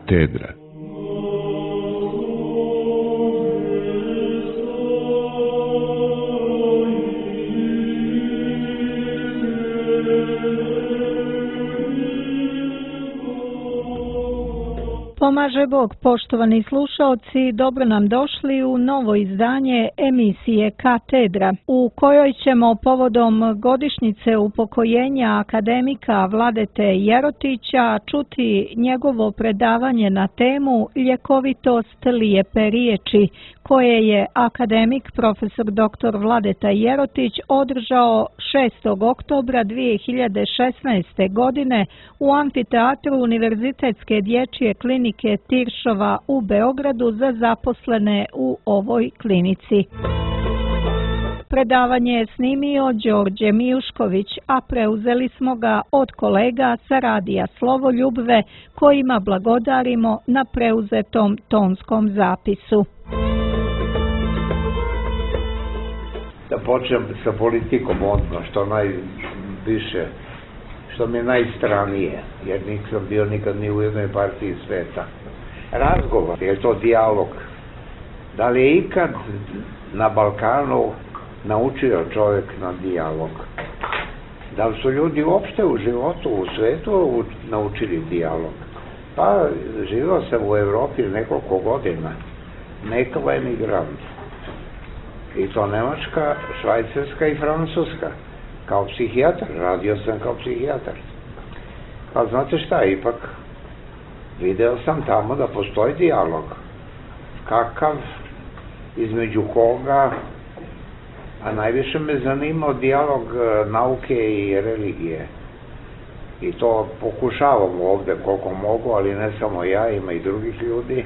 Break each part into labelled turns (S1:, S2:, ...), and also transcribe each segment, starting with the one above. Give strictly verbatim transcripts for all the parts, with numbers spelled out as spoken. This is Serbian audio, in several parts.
S1: Katedra.
S2: Pomaže Bog, poštovani slušaoci, dobro nam došli u novo izdanje emisije Katedra, u kojoj ćemo povodom godišnjice upokojenja akademika Vladete Jerotića čuti njegovo predavanje na temu Ljekovitost lijepe riječi, koje je akademik profesor doktor Vladeta Jerotić održao šestog oktobra dvije hiljade šesnaeste. godine u amfiteatru Univerzitetske dječje klinike Tiršova u Beogradu za zaposlene u ovoj klinici. Predavanje je snimio Đorđe Mijušković, a preuzeli smo ga od kolega sa radija Slovoljubve, kojima blagodarimo na preuzetom tonskom zapisu.
S3: Da počnem sa politikom odmah, što najviše, što mi je najstranije, jer nisam bio nikad ni u jednoj partiji sveta. Razgovor, je to dijalog. Da li je ikad na Balkanu naučio čovjek na dijalog? Da li su ljudi uopšte u životu, u svetu naučili dijalog? Pa živio sam u Evropi nekoliko godina, nekada emigrant. I to Nemačka, Švajcarska i Francuska. Kao psihijatar, radio sam kao psihijatar. Pa znate šta, ipak video sam tamo da postoji dijalog. Kakav, između koga, a najviše me zanimao dijalog nauke i religije. I to pokušavam ovde koliko mogu, ali ne samo ja, ima i drugih ljudi.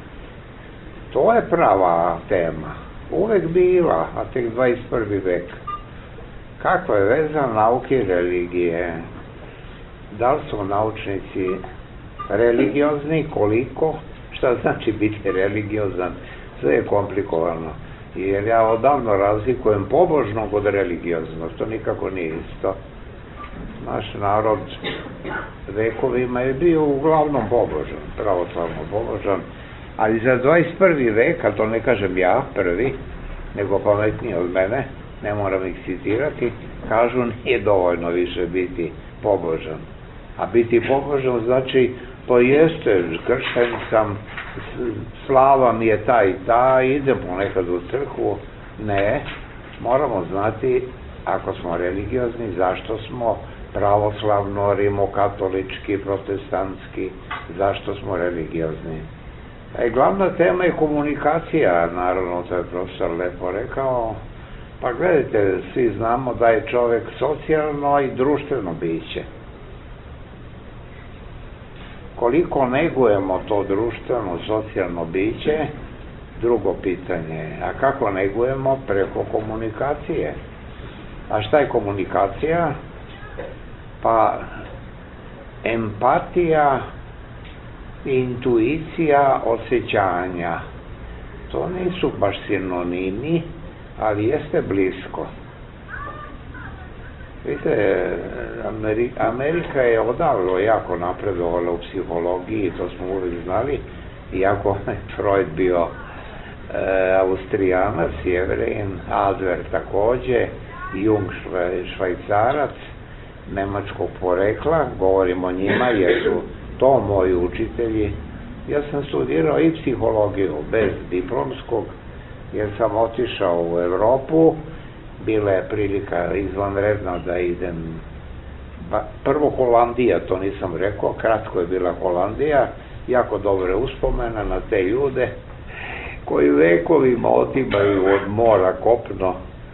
S3: To je prava tema. Uvek bila, a tek dvadeset prvi vek. Kakva je veza nauke i religije? Da li su naučnici religiozni, koliko? Šta znači biti religiozan? Sve je komplikovano. Jer ja odavno razlikujem pobožnog od religioznog. To nikako nije isto. Naš narod vekovima je bio uglavnom pobožan, pravoslavno pobožan. Ali za dvadeset prvi vek, a to ne kažem ja prvi, nego pametniji od mene, ne moram ih citirati, kažu nije dovoljno više biti pobožan. A biti pobožan znači, to jeste, kršten sam, slava mi je ta i ta, idem ponekad u crkvu. Ne, moramo znati, ako smo religiozni, zašto smo pravoslavno, rimokatolički, protestantski, zašto smo religiozni. E, glavna tema je komunikacija, naravno, to je profesor lepo rekao. Pa gledajte, svi znamo da je čovjek socijalno i društveno biće. Koliko negujemo to društveno, socijalno biće, drugo pitanje. A kako negujemo? Preko komunikacije. A šta je komunikacija? Pa empatija, intuicija, osjećanja. To nisu baš sinonimi, ali jeste blisko. Vidite, Amerika je odavno jako napredovala u psihologiji, to smo uvijek znali, iako je Freud bio e, Austrijanac, Jevrein, Adler takođe, Jung Švajcarac, nemačkog porekla, govorim o njima jer su to moji učitelji. Ja sam studirao i psihologiju bez diplomskog, jer sam otišao u Evropu, bila je prilika izvanredna da idem, prvo Holandija, to nisam rekao, kratko je bila Holandija, jako dobre uspomena na te ljude koji vekovima otimaju od mora kopno.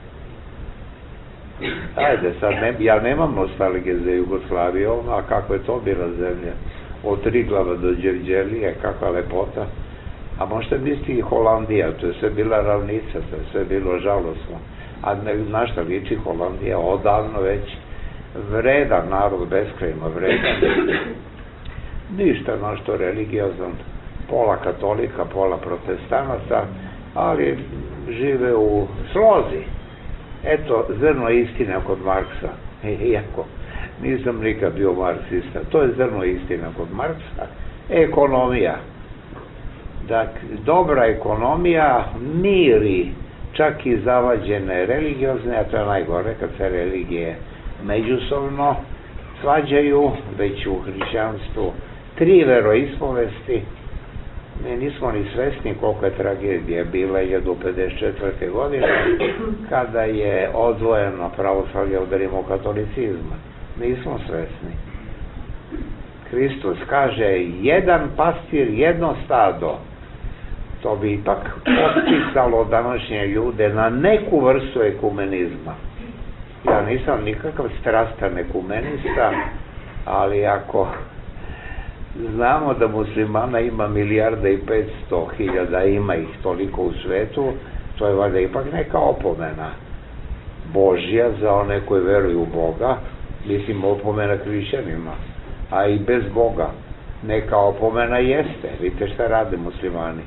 S3: Ajde, sad ne, ja nemam nostalgije za Jugoslaviju, a kako je to bila zemlja, od Triglava do Đevđelije, kakva lepota. A možete misliti i Holandija, to je sve bila ravnica, to je sve bilo žalosno. A na šta liči Holandija, odavno već vredan narod, beskrajno vredan. Ništa našto religiozan, pola katolika, pola protestanata, ali žive u slozi. Eto, zrno istina kod Marksa, iako nisam nikad bio marksista, to je zrno istina kod Marksa. Ekonomija. Dakle, dobra ekonomija miri čak i zavađene religiozne, a to je najgore kad se religije međusobno svađaju, već u hrišćanstvu tri veroispovesti. Mi nismo ni svesni koliko je tragedija bila hiljadu pedeset četvrte. godine kada je odvojeno pravoslavlje od rimokatolicizma. Nismo svesni. Hristos kaže jedan pastir, jedno stado. To bi ipak poticalo današnje ljude na neku vrstu ekumenizma. Ja nisam nikakav strastan ekumenista, ali ako znamo da muslimana ima milijarda i petsto hiljada, ima ih toliko u svetu, to je valjda ipak neka opomena Božja za one koji veruju u Boga, mislim opomena hrišćanima, a i bez Boga neka opomena jeste. Vidite šta rade muslimani.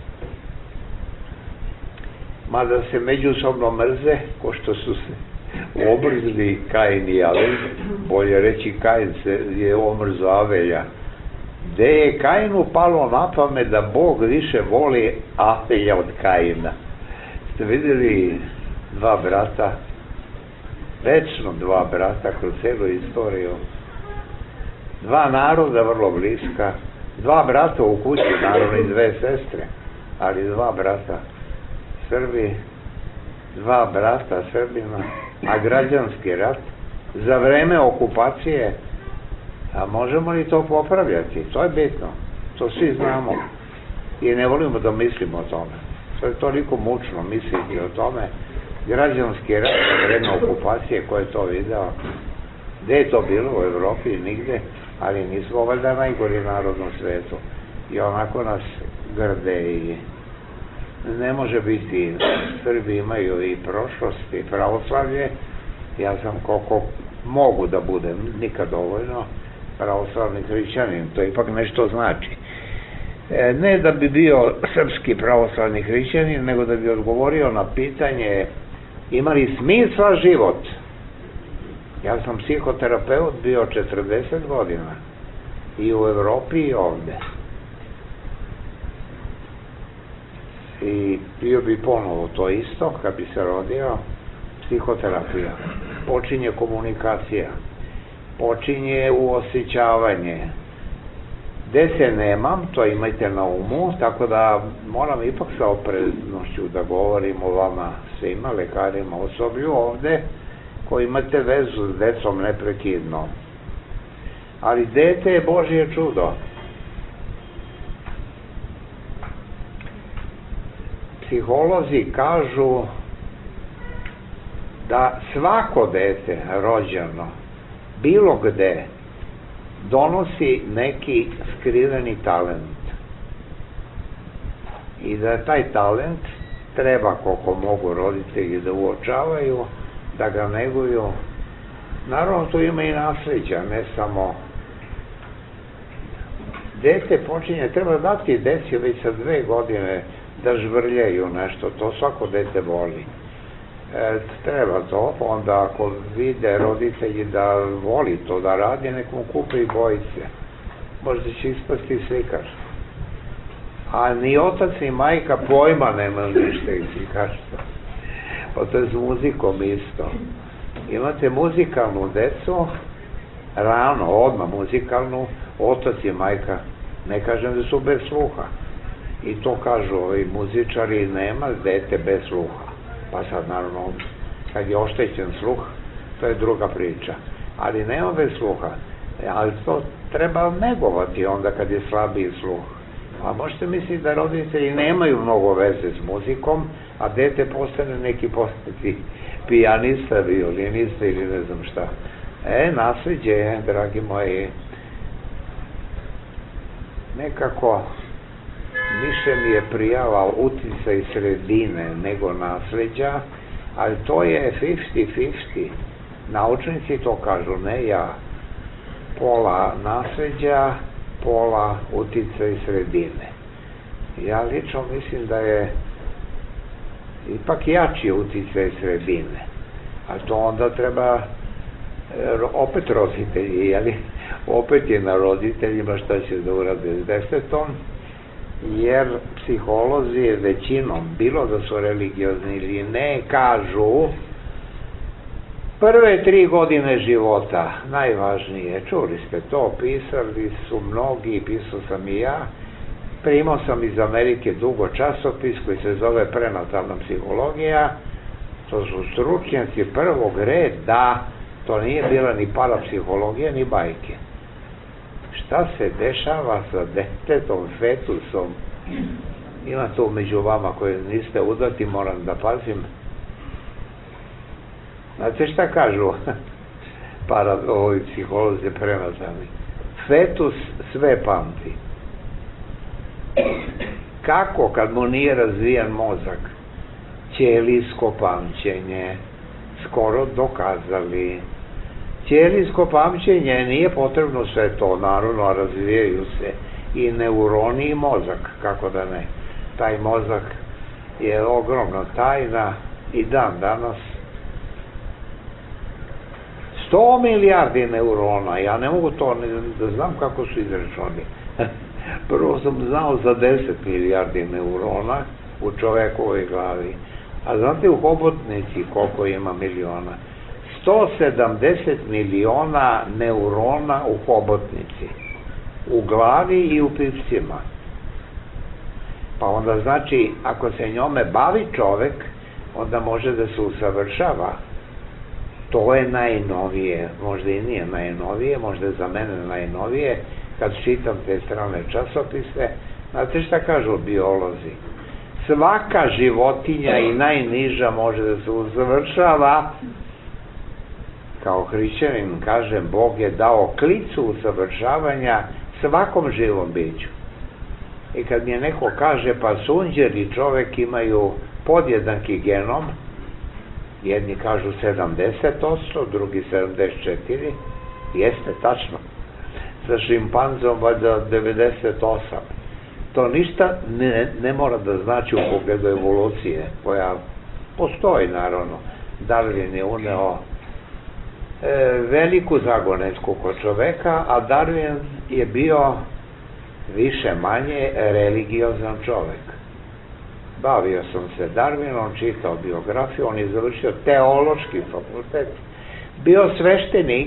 S3: Mada se međusobno mrze, ko što su se omrzli Kain i Abel, bolje reći Kain se je omrzo Avelja. Gde je Kainu palo na pamet da Bog više voli Abelja od Kaina? Ste vidjeli dva brata, večno dva brata kroz celu istoriju, dva naroda vrlo bliska, dva brata u kući, naravno i dve sestre, ali dva brata Srbi, dva brata Srbina, a građanski rat za vreme okupacije. A možemo li to popravljati? To je bitno, to svi znamo i ne volimo da mislimo o tome. To je toliko mučno misliti o tome. Građanski rat za vreme okupacije, ko je to video? Gde je to bilo? U Evropi? Nigde, ali nismo valjda najgori narod na svetu i onako nas grde i ne može biti. Srbi imaju i prošlost i pravoslavlje. Ja sam koliko mogu da budem, nikad dovoljno pravoslavni hrišćanin, to ipak nešto znači. E, ne da bi bio srpski pravoslavni hrišćanin, nego da bi odgovorio na pitanje ima li smisla život. Ja sam psihoterapeut bio četrdeset godina i u Evropi i ovde. I bio bi ponovo to isto kad bi se rodio. Psihoterapija. Počinje komunikacija. Počinje uosjećavanje. Gde se nemam, to imajte na umu, tako da moram ipak sa opreznošću da govorim o vama svima, lekarima, osoblju ovde, koji imate vezu s decom neprekidno. Ali dete je Božje čudo. Psiholozi kažu da svako dete rođeno bilo gde donosi neki skriveni talent i da taj talent treba koliko mogu roditelji da uočavaju, da ga neguju. Naravno tu ima i nasleđa, ne samo dete počinje, treba dati deci već sa dve godine da žvrljaju nešto, to svako dete voli. E, treba to, onda ako vide roditelji da voli to da radi, nek mu kupe i bojice. Možda će ispasti slikar. A ni otac ni majka pojma nema ništa iz slikarstva. Pa to je s muzikom isto. Imate muzikalnu decu, rano, odmah muzikalnu, otac i majka, ne kažem da su bez sluha. I to kažu ovi muzičari, nema dete bez sluha. Pa sad naravno, kad je oštećen sluh, to je druga priča. Ali nema bez sluha. Ali to treba negovati onda kad je slabiji sluh. A možete misliti da roditelji nemaju mnogo veze s muzikom, a dete postane neki postati pijanista, violinista ili ne znam šta. E, nasleđe, dragi moji, nekako više mi je prijavao uticaj sredine nego nasleđa, ali to je fifty fifty. Naučnici to kažu, ne ja. Pola nasleđa, pola uticaj sredine. Ja lično mislim da je ipak jači uticaj sredine. A to onda treba opet roditelji, jeli? opet je na roditeljima šta će da urade s detetom, jer psiholozi većinom, bilo da su religiozni ili ne, kažu prve tri godine života, najvažnije, čuli ste to, pisali su mnogi, pisao sam i ja, primao sam iz Amerike dugo časopis koji se zove Prenatalna psihologija, to su stručnjaci prvog reda, to nije bila ni parapsihologija, ni bajke. Šta se dešava sa detetom, fetusom? Ima to među vama koji niste udati, moram da pazim. Znate šta kažu para, ovi psiholozi prenatalni? Fetus sve pamti. Kako kad mu nije razvijan mozak? Ćelijsko pamćenje, skoro dokazali. Ćelijsko pamćenje nije potrebno sve to, naravno razvijaju se i neuroni i mozak, kako da ne. Taj mozak je ogromna tajna i dan danas. sto milijardi neurona, ja ne mogu to da znam kako su izračunali. Prvo sam znao za deset milijardi neurona u čovekovoj glavi, a znate u hobotnici koliko ima miliona? sto sedamdeset miliona neurona u hobotnici, u glavi i u pipcima. Pa onda znači, ako se njome bavi čovek, onda može da se usavršava. To je najnovije, možda i nije najnovije, možda je za mene najnovije, kad čitam te strane časopise. Znate šta kažu biolozi? Svaka životinja i najniža može da se usavršava. Kao hrišćanin kažem, Bog je dao klicu usavršavanja svakom živom biću. I kad mi je neko kaže, pa sunđer i čovek imaju podjednaki genom, jedni kažu sedamdeset posto, drugi sedamdeset četiri posto, jeste tačno. Sa šimpanzom valjda devedeset osam posto. To ništa ne, ne mora da znači u pogledu evolucije, koja postoji naravno. Darwin je uneo e, veliku zagonetku kod čoveka, a Darwin je bio više manje religiozan čovek. Bavio sam se Darwinom, čitao biografiju, on je završio teološki fakultet, bio sveštenik,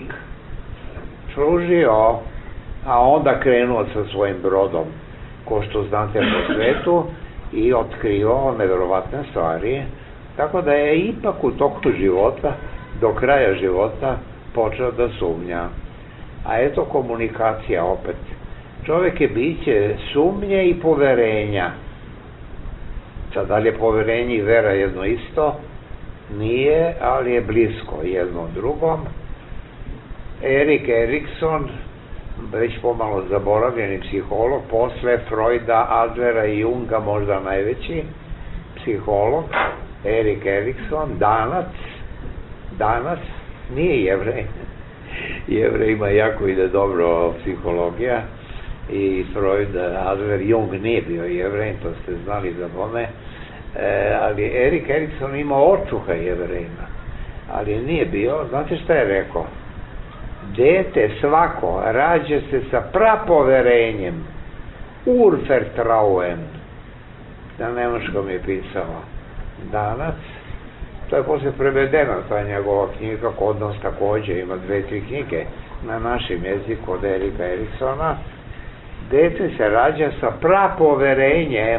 S3: služio, a onda krenuo sa svojim brodom, ko što znate po svetu, i otkrivao neverovatne stvari, tako da je ipak u toku života, do kraja života, počeo da sumnja. A eto komunikacija opet. Čovek je biće sumnje i poverenja. Sad, da li je poverenje i vera jedno isto? Nije, ali je blisko jedno drugom. Erik Erikson, već pomalo zaboravljeni psiholog, posle Freuda, Adlera i Junga možda najveći psiholog, Erik Erikson, danas, danas nije Jevrej. Jevrejima jako ide dobro psihologija, i Freud, Adler, Jung nije bio Jevrej, to ste znali za bome, e, ali Erik Erikson imao očuha Jevrejima, ali nije bio. Znate šta je rekao? Dete svako rađe se sa prapoverenjem, Urvertrauen, na nemačkom je pisao. Danas, to je posle prevedena ta njegova knjiga, kod nas takođe ima dve, tri knjige na našem jeziku od Erika Eriksona. Dete se rađa sa prapoverenjem,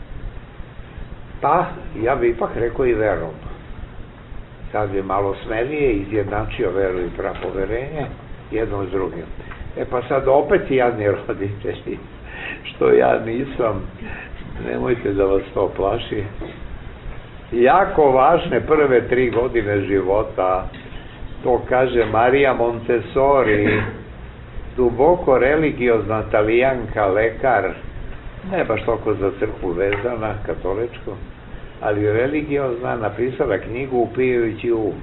S3: pa ja bi ipak rekao i verom. Sad bi malo smelije izjednačio veru i prapoverenje jedno s drugim. E pa sad opet jadni roditelji, što ja nisam, nemojte da vas to plaši. Jako važne prve tri godine života, to kaže Marija Montessori, duboko religiozna Talijanka, lekar, ne baš toliko za crkvu vezana, katoličku, ali religiozna, napisala knjigu Upijajući um.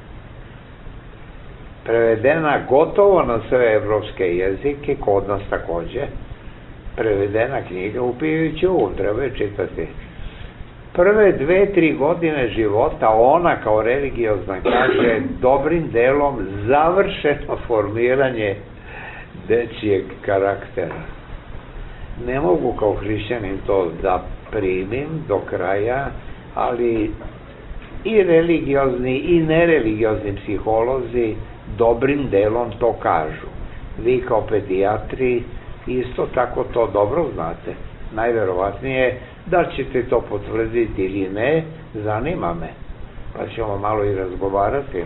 S3: Prevedena gotovo na sve evropske jezike, kod nas takođe, prevedena knjiga Upijajući um, treba je čitati. Prve dve, tri godine života ona kao religiozna kaže dobrim delom završeno formiranje dečijeg karaktera. Ne mogu kao hrišćanin to da primim do kraja, ali i religiozni i nereligiozni psiholozi dobrim delom to kažu. Vi kao pedijatri isto tako to dobro znate. Najverovatnije da ćete to potvrditi ili ne, zanima me. Pa ćemo malo i razgovarati.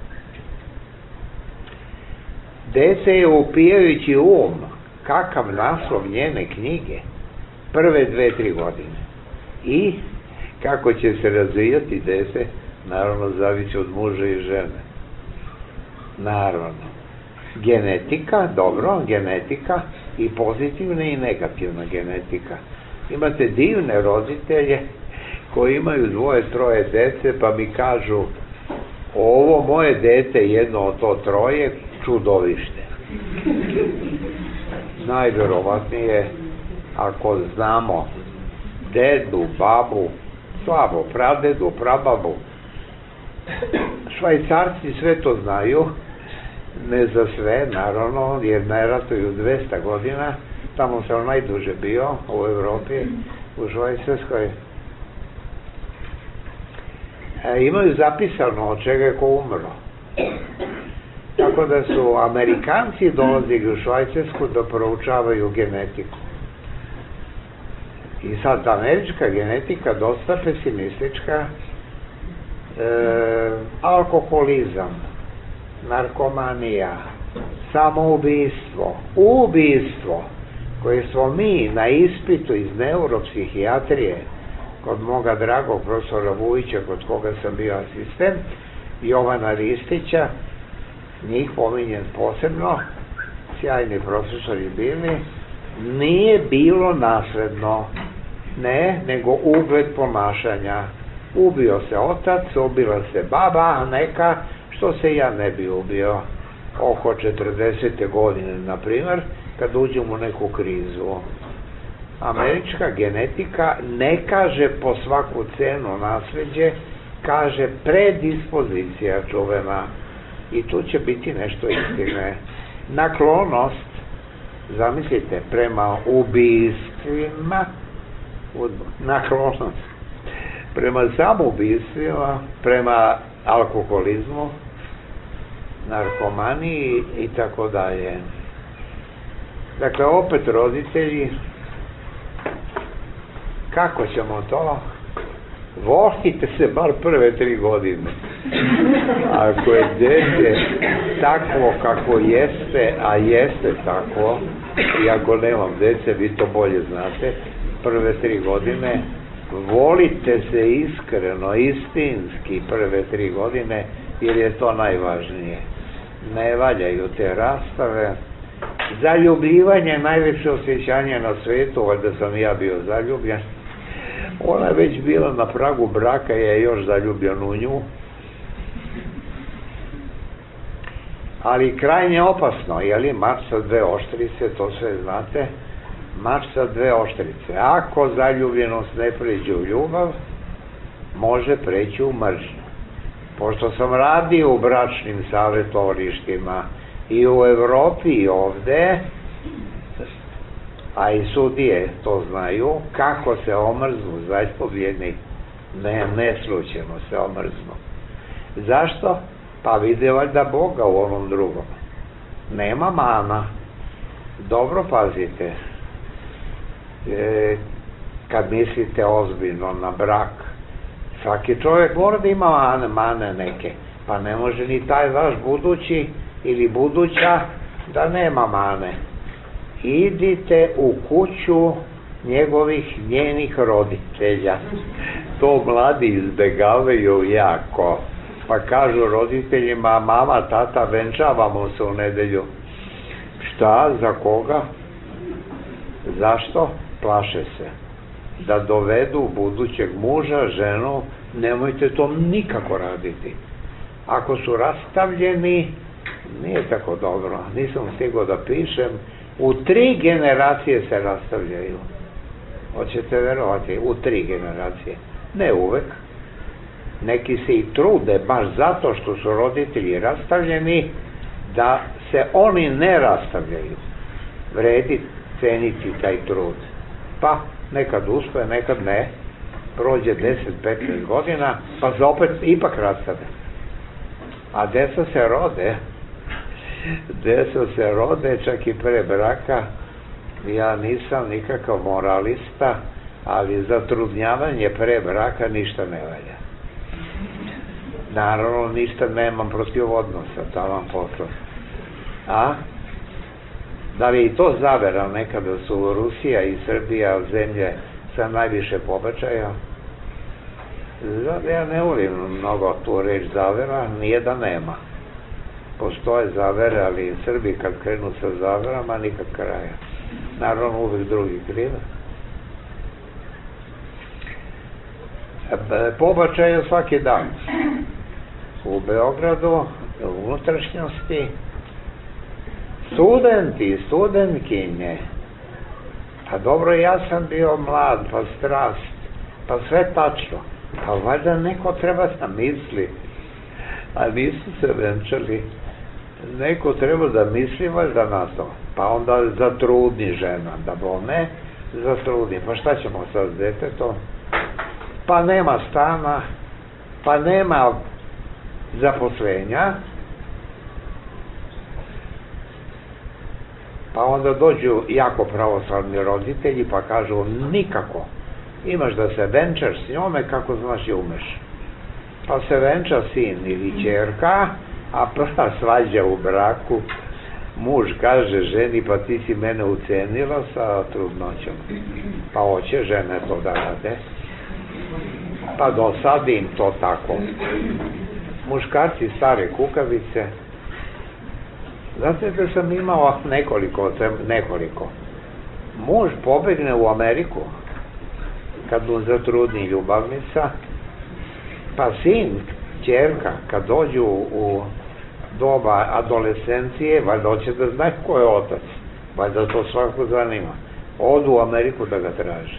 S3: Dete je upijajući um, kakav naslov njene knjige, prve dve, tri godine. I kako će se razvijati dete, naravno zavisi od muža i žene. Naravno. Genetika, dobro, genetika i pozitivna i negativna genetika. Imate divne roditelje koji imaju dvoje, troje dece, pa mi kažu, ovo moje dete, jedno od to troje, čudovište. Najverovatnije, ako znamo dedu, babu, slabo, pradedu, prababu, Švajcarci sve to znaju, ne za sve, naravno, jer ne ratuju dvesta godina, tamo sam najduže bio u Evropi, u Švajcarskoj. E, imaju zapisano od čega je ko umro. Tako da su Amerikanci dolazili u Švajcarsku da proučavaju genetiku. I sad američka genetika dosta pesimistička, e, alkoholizam, narkomanija, samoubistvo, ubistvo, koje smo mi na ispitu iz neuropsihijatrije kod moga dragog profesora Vujića, kod koga sam bio asistent, Jovana Ristića, njih pominjem posebno, sjajni profesori bili, nije bilo nasledno, ne, nego ugled ponašanja. Ubio se otac, ubila se baba, neka, što se ja ne bi ubio oko četrdesete godine, na primjer, kad uđem u neku krizu. Američka genetika ne kaže po svaku cenu nasleđe, kaže predispozicija čuvena. I tu će biti nešto istine. Naklonost, zamislite, prema ubistvima, naklonost, prema samoubistvima, prema alkoholizmu, narkomaniji i tako dalje. Dakle, opet roditelji, kako ćemo to? Volite se bar prve tri godine. Ako je dete takvo kako jeste, a jeste takvo, i ako nemam dece, vi to bolje znate, prve tri godine, volite se iskreno, istinski prve tri godine, jer je to najvažnije. Ne valjaju te rastave. Zaljubljivanje je najveće osjećanje na svetu, valjda sam ja bio zaljubljen. Ona je već bila na pragu braka, je još zaljubljen u nju. Ali krajnje opasno, jeli, mač sa dve oštrice, to sve znate, mač sa dve oštrice. Ako zaljubljenost ne pređe u ljubav, može preći u mržnju. Pošto sam radio u bračnim savjetovalištima i u Evropi i ovde, a i sudije to znaju, kako se omrznu zaispovjedni, ne, ne slučajno se omrznu. Zašto? Pa vide valjda Boga u onom drugom. Nema mana. Dobro pazite. E, kad mislite ozbiljno na brak, svaki čovjek mora da ima mane, mane neke. Pa ne može ni taj vaš budući ili buduća da nema mane. Idite u kuću njegovih, njenih roditelja. To mladi izbegavaju jako. Pa kažu roditeljima, mama, tata, venčavamo se u nedelju. Šta? Za koga? Zašto? Plaše se. Da dovedu budućeg muža, ženu, nemojte to nikako raditi. Ako su rastavljeni, nije tako dobro. Nisam stigao da pišem. U tri generacije se rastavljaju. Hoćete verovati? U tri generacije. Ne uvek. Neki se i trude, baš zato što su roditelji rastavljeni, da se oni ne rastavljaju. vredi ceniti taj trud. Pa, nekad uspe, nekad ne, prođe deset do petnaest godina, pa se opet ipak rastane. A deca se rode, deca se rode čak i pre braka. Ja nisam nikakav moralista, ali zatrudnjavanje pre braka ništa ne valja. Naravno, ništa nemam protiv odnosa, taman posla. A? Da li i to zavera nekada su Rusija i Srbija zemlje sa najviše pobačaja? Ja ne volim mnogo tu reč zavera, nije da nema. Postoje zavere, ali Srbi kad krenu sa zaverama, nikad kraja. Naravno, uvijek drugi krive. Pobačaje svaki dan. U Beogradu, u unutrašnjosti, studenti, studentkinje. Pa dobro, ja sam bio mlad, pa strast, pa sve tačno. Pa valjda neko treba da misli, a nisu se venčali. Neko treba da misli valjda na to. Pa onda zatrudni žena, da bome, zatrudni. Pa šta ćemo sad s detetom? Pa nema stana, pa nema zaposlenja, pa onda dođu jako pravoslavni roditelji pa kažu nikako, imaš da se venčaš s njome kako znaš i umeš. Pa se venča sin ili ćerka, a prva svađa u braku, muž kaže ženi pa ti si mene ucenila sa trudnoćom. Pa hoće žene to da rade. Pa dosadi im to tako. Muškarci stare kukavice. Znate da sam imao nekoliko, nekoliko. Muž pobegne u Ameriku kad mu zatrudni ljubavnica, pa sin, ćerka, kad dođu u doba adolescencije, valjda hoće da znaju ko je otac, valjda to svako zanima. Odu u Ameriku da ga traže.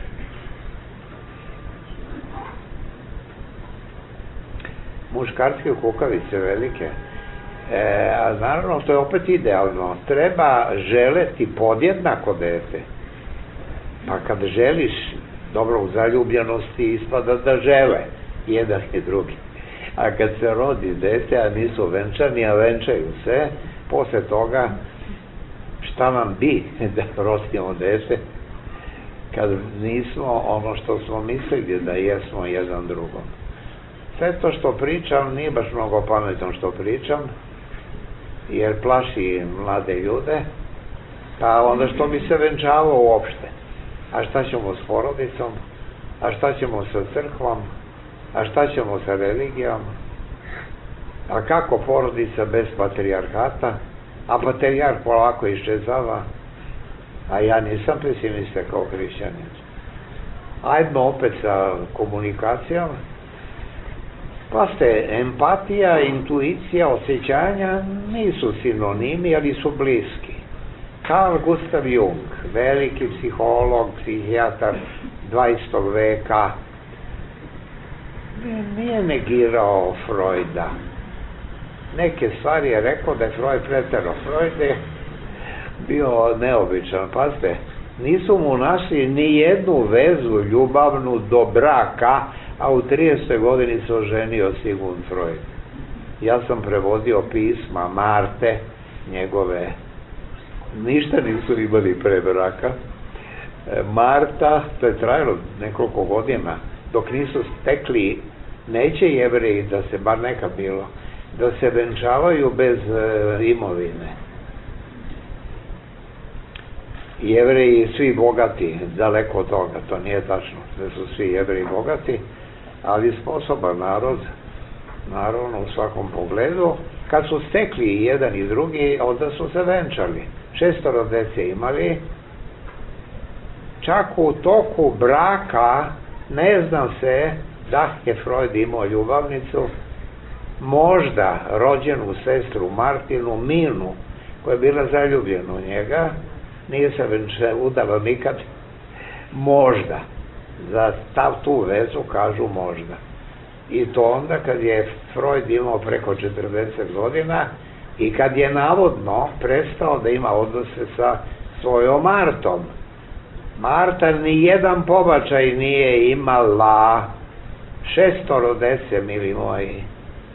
S3: Muškarske kukavice velike. E, a naravno, to je opet idealno. Treba želeti podjednako dete. Pa kad želiš, dobro, u zaljubljenosti ispada da žele jedan i drugi. A kad se rodi dete, a nisu venčani, a venčaju se, posle toga, šta nam bi da rostimo dete, kad nismo ono što smo mislili da jesmo jedan drugom. Sve to što pričam nije baš mnogo pametno što pričam, jer plaši mlade ljude, pa onda što bi se venčavao uopšte? A šta ćemo s porodicom? A šta ćemo sa crkvom? A šta ćemo sa religijom? A kako porodica bez patrijarhata? A patrijarh polako iščezava. A ja nisam pesimista kao hrišćanin. Ajdemo opet sa komunikacijom. Pa ste, empatija, intuicija, osjećanja nisu sinonimi, ali su bliski. Carl Gustav Jung, veliki psiholog, psihijatar dvadesetog veka, nije negirao Freuda. Neke stvari je rekao da je Freud pretero. Freud je bio neobičan. Pazite, nisu mu našli ni jednu vezu ljubavnu do braka, a u tridesetoj godini se oženio Sigmund Freud. Ja sam prevodio pisma Marte, njegove, ništa nisu imali pre braka. Marta, to je trajalo nekoliko godina, dok nisu stekli, neće Jevreji, da se bar neka bilo, da se venčavaju bez e, imovine. Jevreji svi bogati, daleko od toga, to nije tačno, da su svi Jevreji bogati, ali sposoban narod, naravno u svakom pogledu. Kad su stekli i jedan i drugi, onda su se venčali. Šestoro dece imali, čak u toku braka, ne znam se da je Freud imao ljubavnicu, možda rođenu sestru Martinu Minu, koja je bila zaljubljena u njega, nije se venče udala nikad, možda. Za stav tu vezu kažu možda. I to onda kad je Freud imao preko četrdeset godina i kad je navodno prestao da ima odnose sa svojom Martom. Marta ni jedan pobačaj nije imala, šestoro dece, mili moji.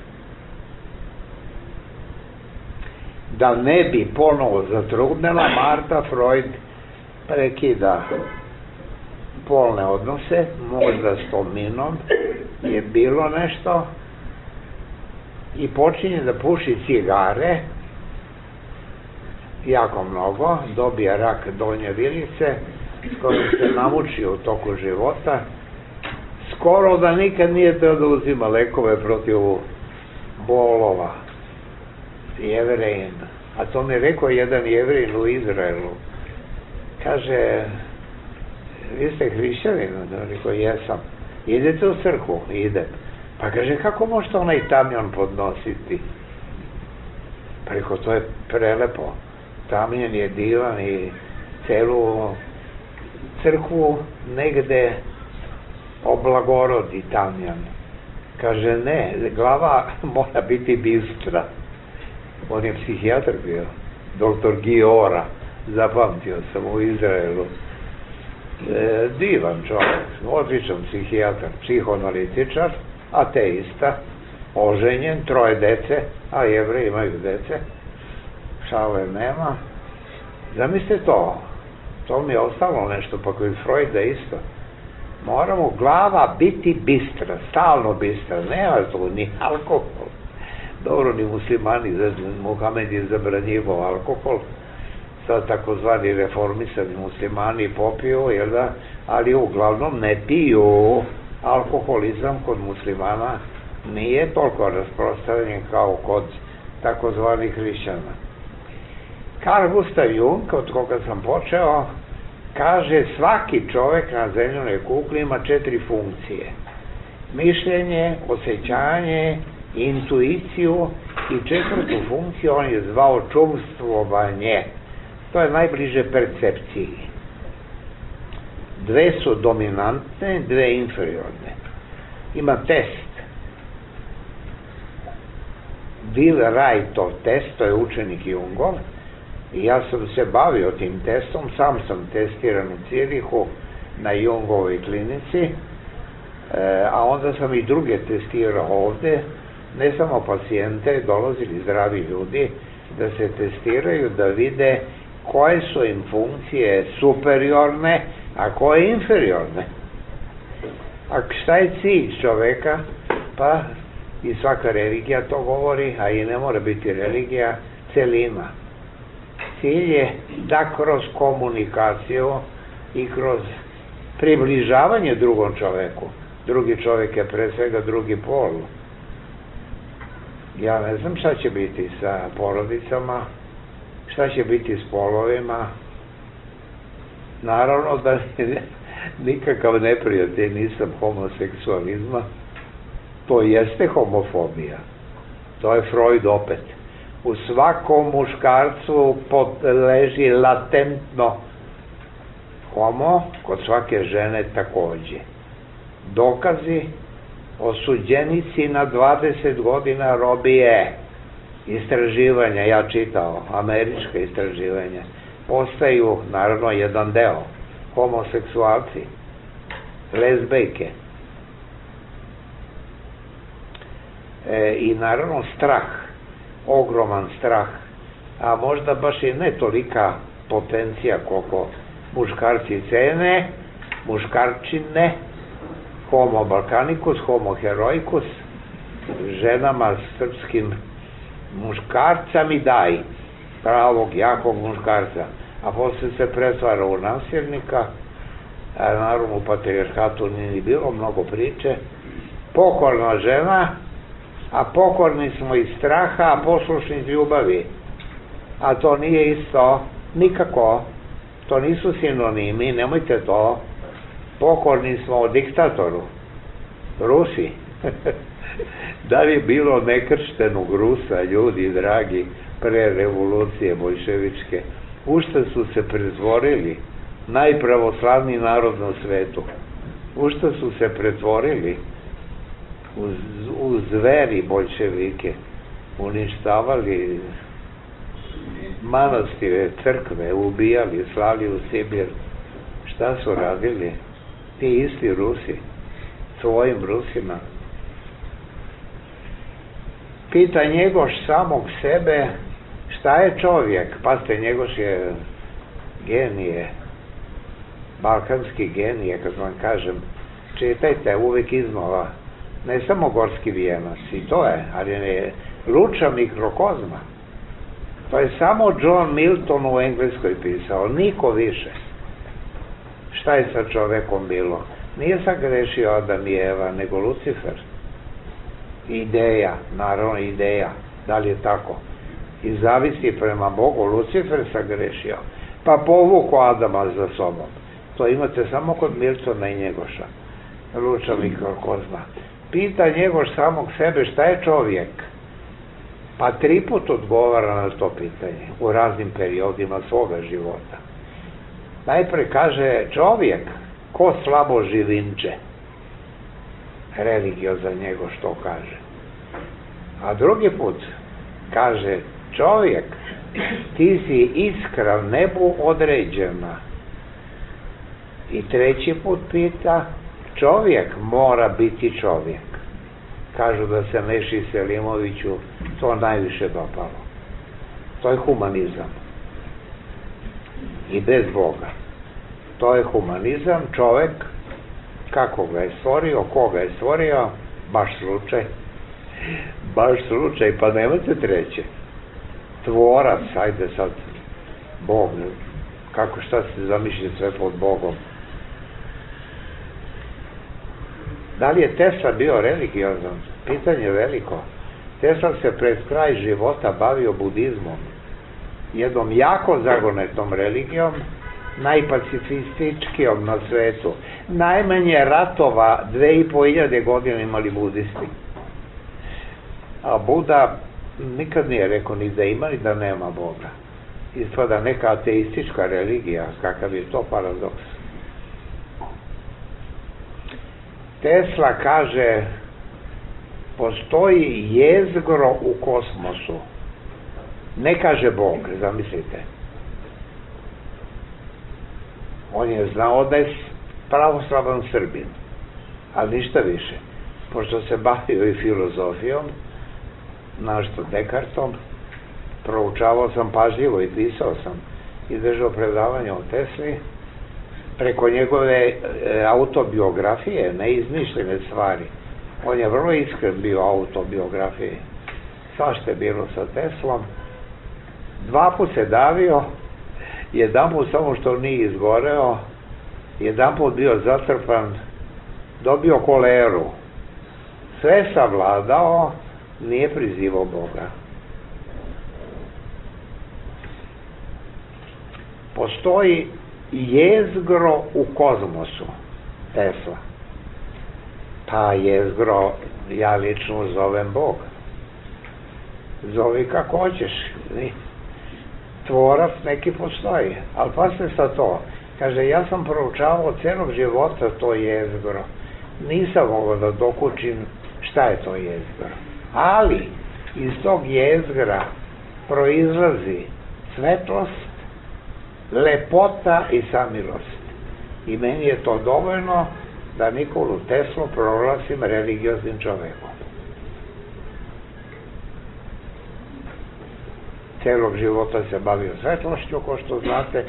S3: Da ne bi ponovo zatrudnela, Marta Freud prekida polne odnose, možda s Tominom je bilo nešto, i počinje da puši cigare, jako mnogo, dobija rak donje vilice, s kojim se namučio u toku života, skoro da nikad nije teo da uzima lekove protiv bolova. Jevrejin. A to mi je rekao jedan Jevrejin u Izraelu. Kaže, vi ste hrišćanin? Rekao, jesam. Idete u crkvu? Idem. Pa kaže, kako možete onaj tamjan podnositi? Pa rekao, to je prelepo. Tamjan je divan i celu crkvu negde oblagorodi tamjan. Kaže, ne, glava mora biti bistra. On je psihijatar bio, doktor Giora, zapamtio sam u Izraelu. E, divan čovjek, odličan psihijatar, psihoanalitičar, ateista, oženjen, troje dece, a Jevreji imaju dece, šale nema. Zamislite to, to mi je ostalo nešto, pa kod Freuda isto. Moramo glava biti bistra, stalno bistra, nema to ni alkohol. Dobro, ni muslimani, Muhamed je zabranjivao alkohol, sad takozvani reformisani muslimani popiju, jel da, ali uglavnom ne piju. Alkoholizam kod muslimana nije toliko rasprostranjen kao kod takozvanih hrišćana. Carl Gustav Jung, od koga sam počeo, kaže svaki čovek na zemljanoj kugli ima četiri funkcije. Mišljenje, osjećanje, intuiciju i četvrtu funkciju on je zvao čuvstvovanje. To je najbliže percepciji. Dve su dominantne, dve inferiorne. Ima test. Bill Wrightov test, to je učenik Jungov, i ja sam se bavio tim testom, sam sam testiran u Cirihu na Jungovoj klinici, e, a onda sam i druge testirao ovde, ne samo pacijente, dolazili zdravi ljudi da se testiraju, da vide koje su im funkcije superiorne, a koje inferiorne. A šta je cilj čoveka? Pa i svaka religija to govori, a i ne mora biti religija, celina. Cilj je da kroz komunikaciju i kroz približavanje drugom čoveku, drugi čovek je pre svega drugi pol. Ja ne znam šta će biti sa porodicama, šta će biti s polovima. Naravno da nikakav neprijatelj nisam homoseksualizma, to jeste homofobija. To je Freud opet. U svakom muškarcu leži latentno homo, kod svake žene takođe. Dokazi, osuđenici na dvadeset godina robije, istraživanja, ja čitao, američka istraživanja, postaju, naravno, jedan deo, homoseksualci, lezbejke. E, I naravno strah, ogroman strah, a možda baš i ne tolika potencija koliko muškarci cene, muškarčine, homo balkanikus, homo heroikus, ženama srpskim muškarca mi daj, pravog, jakog muškarca, a posle se pretvara u nasilnika, a naravno u patrijarhatu nije ni bilo mnogo priče, pokorna žena, a pokorni smo iz straha, a poslušni iz ljubavi. A to nije isto, nikako, to nisu sinonimi, nemojte to. Pokorni smo o diktatoru, Rusi. Da li je bilo nekrštenog Rusa, ljudi dragi, pre revolucije bolševičke, u šta su se pretvorili najpravoslavniji narod na svetu, u šta su se pretvorili u, u zveri bolševike, uništavali manastire, crkve, ubijali, slali u Sibir. Šta su radili? Ti isti Rusi, svojim Rusima. Pita Njegoš samog sebe šta je čovjek. Pazite, Njegoš je genije, balkanski genije, kad vam kažem. Čitajte uvijek iznova, ne samo Gorski vijenac, i to je, ali ne Luča mikrokozma. To je samo John Milton u Engleskoj pisao, niko više. Šta je sa čovekom bilo? Nije sagrešio Adam i Eva, nego Lucifer. Ideja, naravno ideja, da li je tako? I zavisi prema Bogu, Lucifer sagrešio, pa povuku Adama za sobom. To imate samo kod Miltona i Njegoša. Luča mikrokozma. Pita Njegoš samog sebe šta je čovjek? Pa tri put odgovara na to pitanje u raznim periodima svoga života. Najpre kaže čovjek ko slabo živinče. Religioza Njegoš to kaže. A drugi put kaže čovjek ti si iskra nebu određena. I treći put pita čovjek mora biti čovjek. Kažu da se Neši Selimoviću to najviše dopalo. To je humanizam. I bez Boga. To je humanizam, čovjek, kako ga je stvorio, koga je stvorio, baš slučaj. Baš slučaj, pa nemate treće. Tvorac, ajde sad, Bog, kako šta se zamišlja sve pod Bogom. Da li je Tesla bio religiozan? Pitanje veliko. Tesla se pred kraj života bavio budizmom, jednom jako zagonetom religijom, najpacifističkijom na svetu. Najmanje ratova dve i po hiljade godina imali budisti. A Buda nikad nije rekao ni da ima ni da nema Boga. Ispada neka ateistička religija, kakav je to paradoks. Tesla kaže postoji jezgro u kosmosu. Ne kaže Bog, zamislite. On je znao da je pravoslavan Srbin, ali ništa više. Pošto se bavio i filozofijom, našto Dekartom, proučavao sam pažljivo i pisao sam i držao predavanje o Tesli, preko njegove e, autobiografije, neizmišljene stvari. On je vrlo iskren bio autobiografije. Svašta je bilo sa Teslom. Dva put se davio, jedan put samo što nije izgoreo, jedan put bio zatrpan, dobio koleru. Sve savladao, nije prizivao Boga. Postoji jezgro u kozmosu, Tesla. Pa jezgro ja lično zovem Bog. Zovi kako hoćeš. Tvorac neki postoji. Ali pasite sa to. Kaže, ja sam proučavao celog života to jezgro. Nisam mogao da dokučim šta je to jezgro. Ali iz tog jezgra proizlazi svetlost, lepota i samilost. I meni je to dovoljno da Nikolu Teslu proglasim religioznim čovekom. Celog života se bavio svetlošću, ko što znate.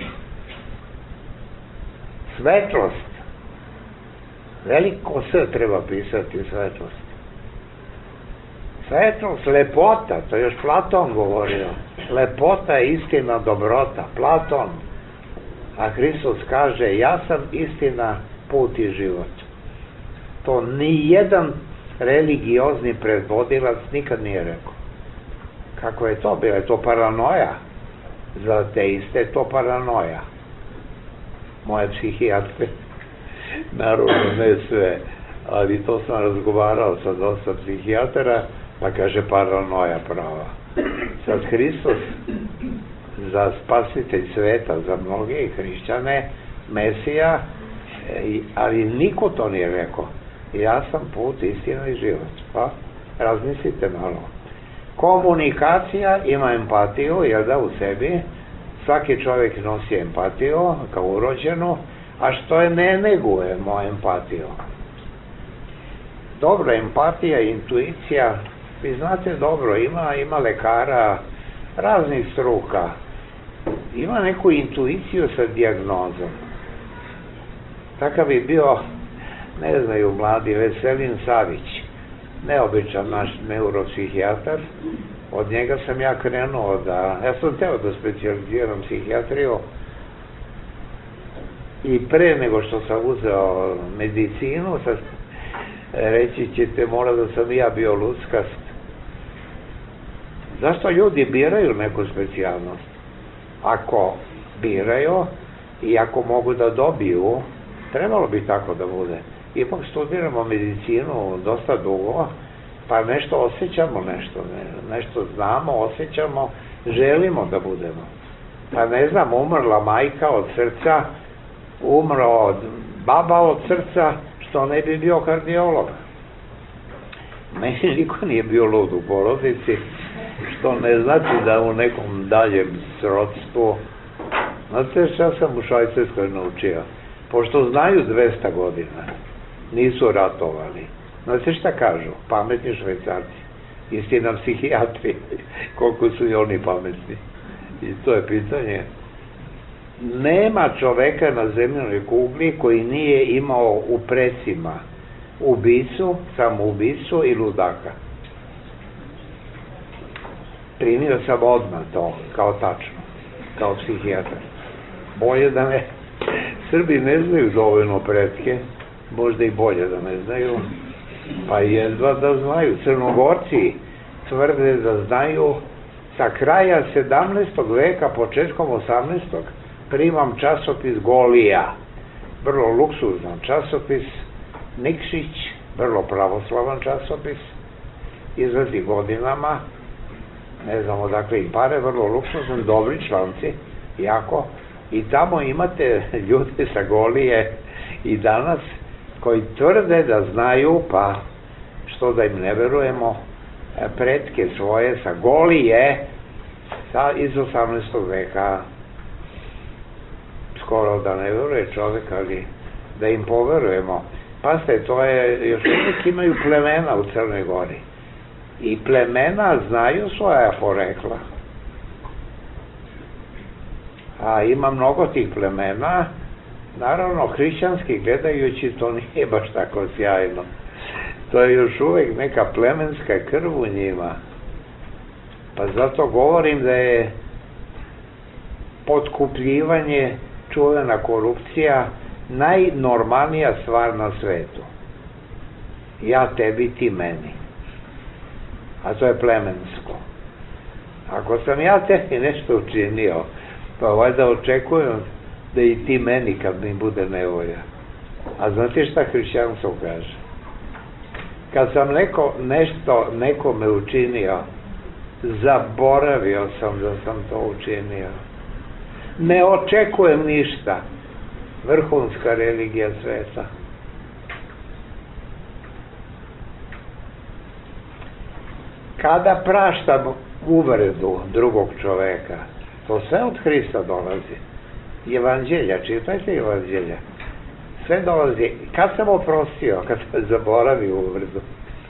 S3: Svetlost. Veliko S treba pisati svetlost. Svetlost, lepota, to je još Platon govorio. Lepota je istina, dobrota. Platon. A Hristos kaže, ja sam istina, put i život. To ni jedan religiozni predvodilac nikad nije rekao. Kako je to bilo? Je to paranoja? Za ateiste je to paranoja. Moje psihijatre, naravno ne sve, ali to sam razgovarao sa dosta psihijatara, pa kaže paranoja prava. Sad Hristos za spasitelj sveta, za mnoge hrišćane, Mesija, ali niko to nije rekao. Ja sam put, istina i život. Pa razmislite malo. Komunikacija ima empatiju, jel da, u sebi. Svaki čovjek nosi empatiju, kao urođenu, a što je ne negujemo empatiju. Dobro, empatija, intuicija, vi znate dobro, ima, ima lekara raznih struka, ima neku intuiciju sa dijagnozom. Takav bi bio, ne znaju mladi, Veselin Savić, neobičan naš neuropsihijatar. Od njega sam ja krenuo da, ja sam teo da specijaliziram psihijatriju i pre nego što sam uzeo medicinu, sad reći ćete mora da sam ja bio luckast. Zašto ljudi biraju neku specijalnost? Ako biraju i ako mogu da dobiju, trebalo bi tako da bude. Ipak studiramo medicinu dosta dugo, pa nešto osjećamo, nešto, ne, nešto znamo, osjećamo, želimo da budemo. Pa ne znam, umrla majka od srca, umro od baba od srca, što ne bi bio kardiolog. Meni niko nije bio lud u porodici, što ne znači da u nekom daljem srodstvu. Znate što sam u Švajcarskoj naučio? Pošto znaju dvesta godina, nisu ratovali. Znate šta kažu? Pametni Švajcarci. Istina psihijatri, koliko su i oni pametni. I to je pitanje. Nema čoveka na zemljinoj kugli koji nije imao u precima ubicu, samoubicu i ludaka. Primio sam odmah to, kao tačno, kao psihijatar. Bolje da ne, Srbi ne znaju dovoljno pretke, možda i bolje da ne znaju, pa jedva da znaju. Crnogorci tvrde da znaju sa kraja sedamnaestog veka, početkom osamnaestog primam časopis Golija, vrlo luksuzan časopis, Nikšić, vrlo pravoslavan časopis, izlazi godinama, ne znam odakle im pare, vrlo luksuzan, dobri članci, jako, i tamo imate ljude sa Golije i danas koji tvrde da znaju, pa što da im ne verujemo, pretke svoje sa Golije iz osamnaestog veka. Skoro da ne veruje čovek, ali da im poverujemo. Pazite, to je, još uvijek imaju plemena u Crnoj Gori. I plemena znaju svoja porekla. A ima mnogo tih plemena, naravno, hrišćanski gledajući, to nije baš tako sjajno. To je još uvijek neka plemenska krv u njima. Pa zato govorim da je potkupljivanje, čuvena korupcija, najnormalnija stvar na svetu. Ja tebi, ti meni. A to je plemensko. Ako sam ja tebi nešto učinio, pa valjda očekujem da i ti meni kad mi bude nevolja. A znate šta hrišćanstvo kaže? Kad sam neko, nešto nekome učinio, zaboravio sam da sam to učinio. Ne očekujem ništa. Vrhunska religija sveta. Kada praštam uvredu drugog čoveka, to sve od Hrista dolazi. Evanđelja, čitajte Evanđelja. Sve dolazi. Kad sam oprostio, kad sam zaboravio uvredu.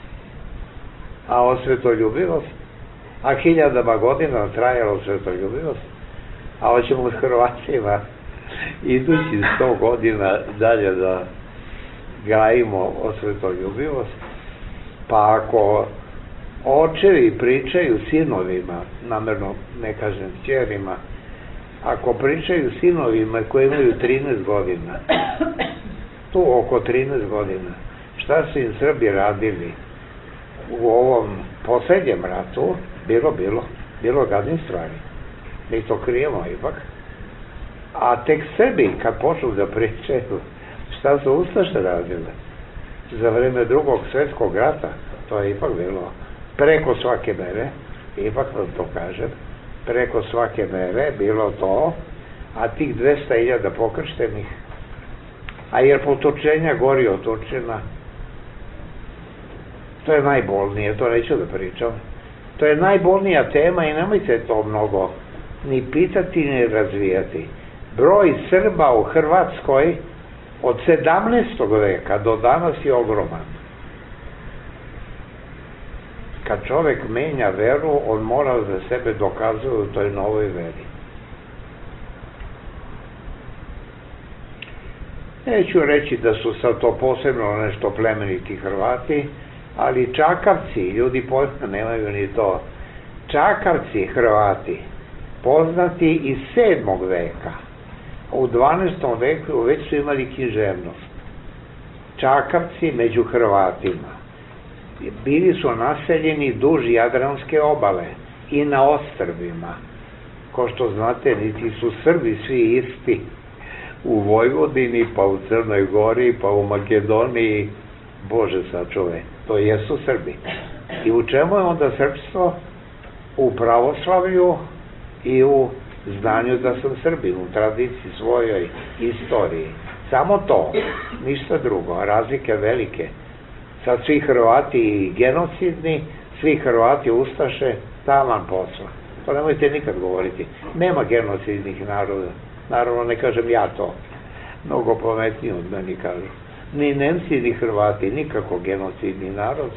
S3: A osvetoljubivost? A hiljadama godina trajala osvetoljubivost? A hoćemo s Hrvatima idući sto godina dalje da gajimo osvetoljubivost? Pa ako očevi pričaju sinovima, namerno ne kažem kćerima, ako pričaju sinovima koji imaju trinaest godina, tu oko trinaest godina, šta su im Srbi radili u ovom posljednjem ratu, bilo, bilo, bilo gadnih stvari. Mi to krijemo ipak. A tek Srbi, kad počnu da pričaju, šta su ustaše radile za vreme drugog svjetskog rata, to je ipak bilo preko svake mere, ipak vam to kažem, preko svake mere bilo to, a tih dvesta hiljada pokrštenih, a jer potočenja gori od točina, to je najbolnije, to neću da pričam. To je najbolnija tema i nemojte to mnogo ni pitati ni razvijati. Broj Srba u Hrvatskoj od sedamnaestog veka do danas je ogroman. Kad čovek menja veru, on mora za sebe dokazuje u toj novoj veri. Neću reći da su sad to posebno nešto plemeniti Hrvati, ali Čakavci, ljudi poznati nemaju ni to, Čakavci Hrvati, poznati iz sedmog veka, u dvanaestom veku već su imali književnost. Čakavci među Hrvatima bili su naseljeni duž Jadranske obale i na ostrvima. Ko što znate, niti su Srbi svi isti u Vojvodini, pa u Crnoj Gori, pa u Makedoniji. Bože sačuvaj, to jesu Srbi. I u čemu je onda srpstvo? U pravoslavlju i u znanju da sam Srbin, u tradiciji svojoj, istoriji. Samo to, ništa drugo, razlike velike. Sad svi Hrvati genocidni, svi Hrvati ustaše, taman posla. To nemojte nikad govoriti. Nema genocidnih naroda. Naravno, ne kažem ja to. Mnogo pametniji od meni kažu. Ni Nemci, ni Hrvati, nikako genocidni narod.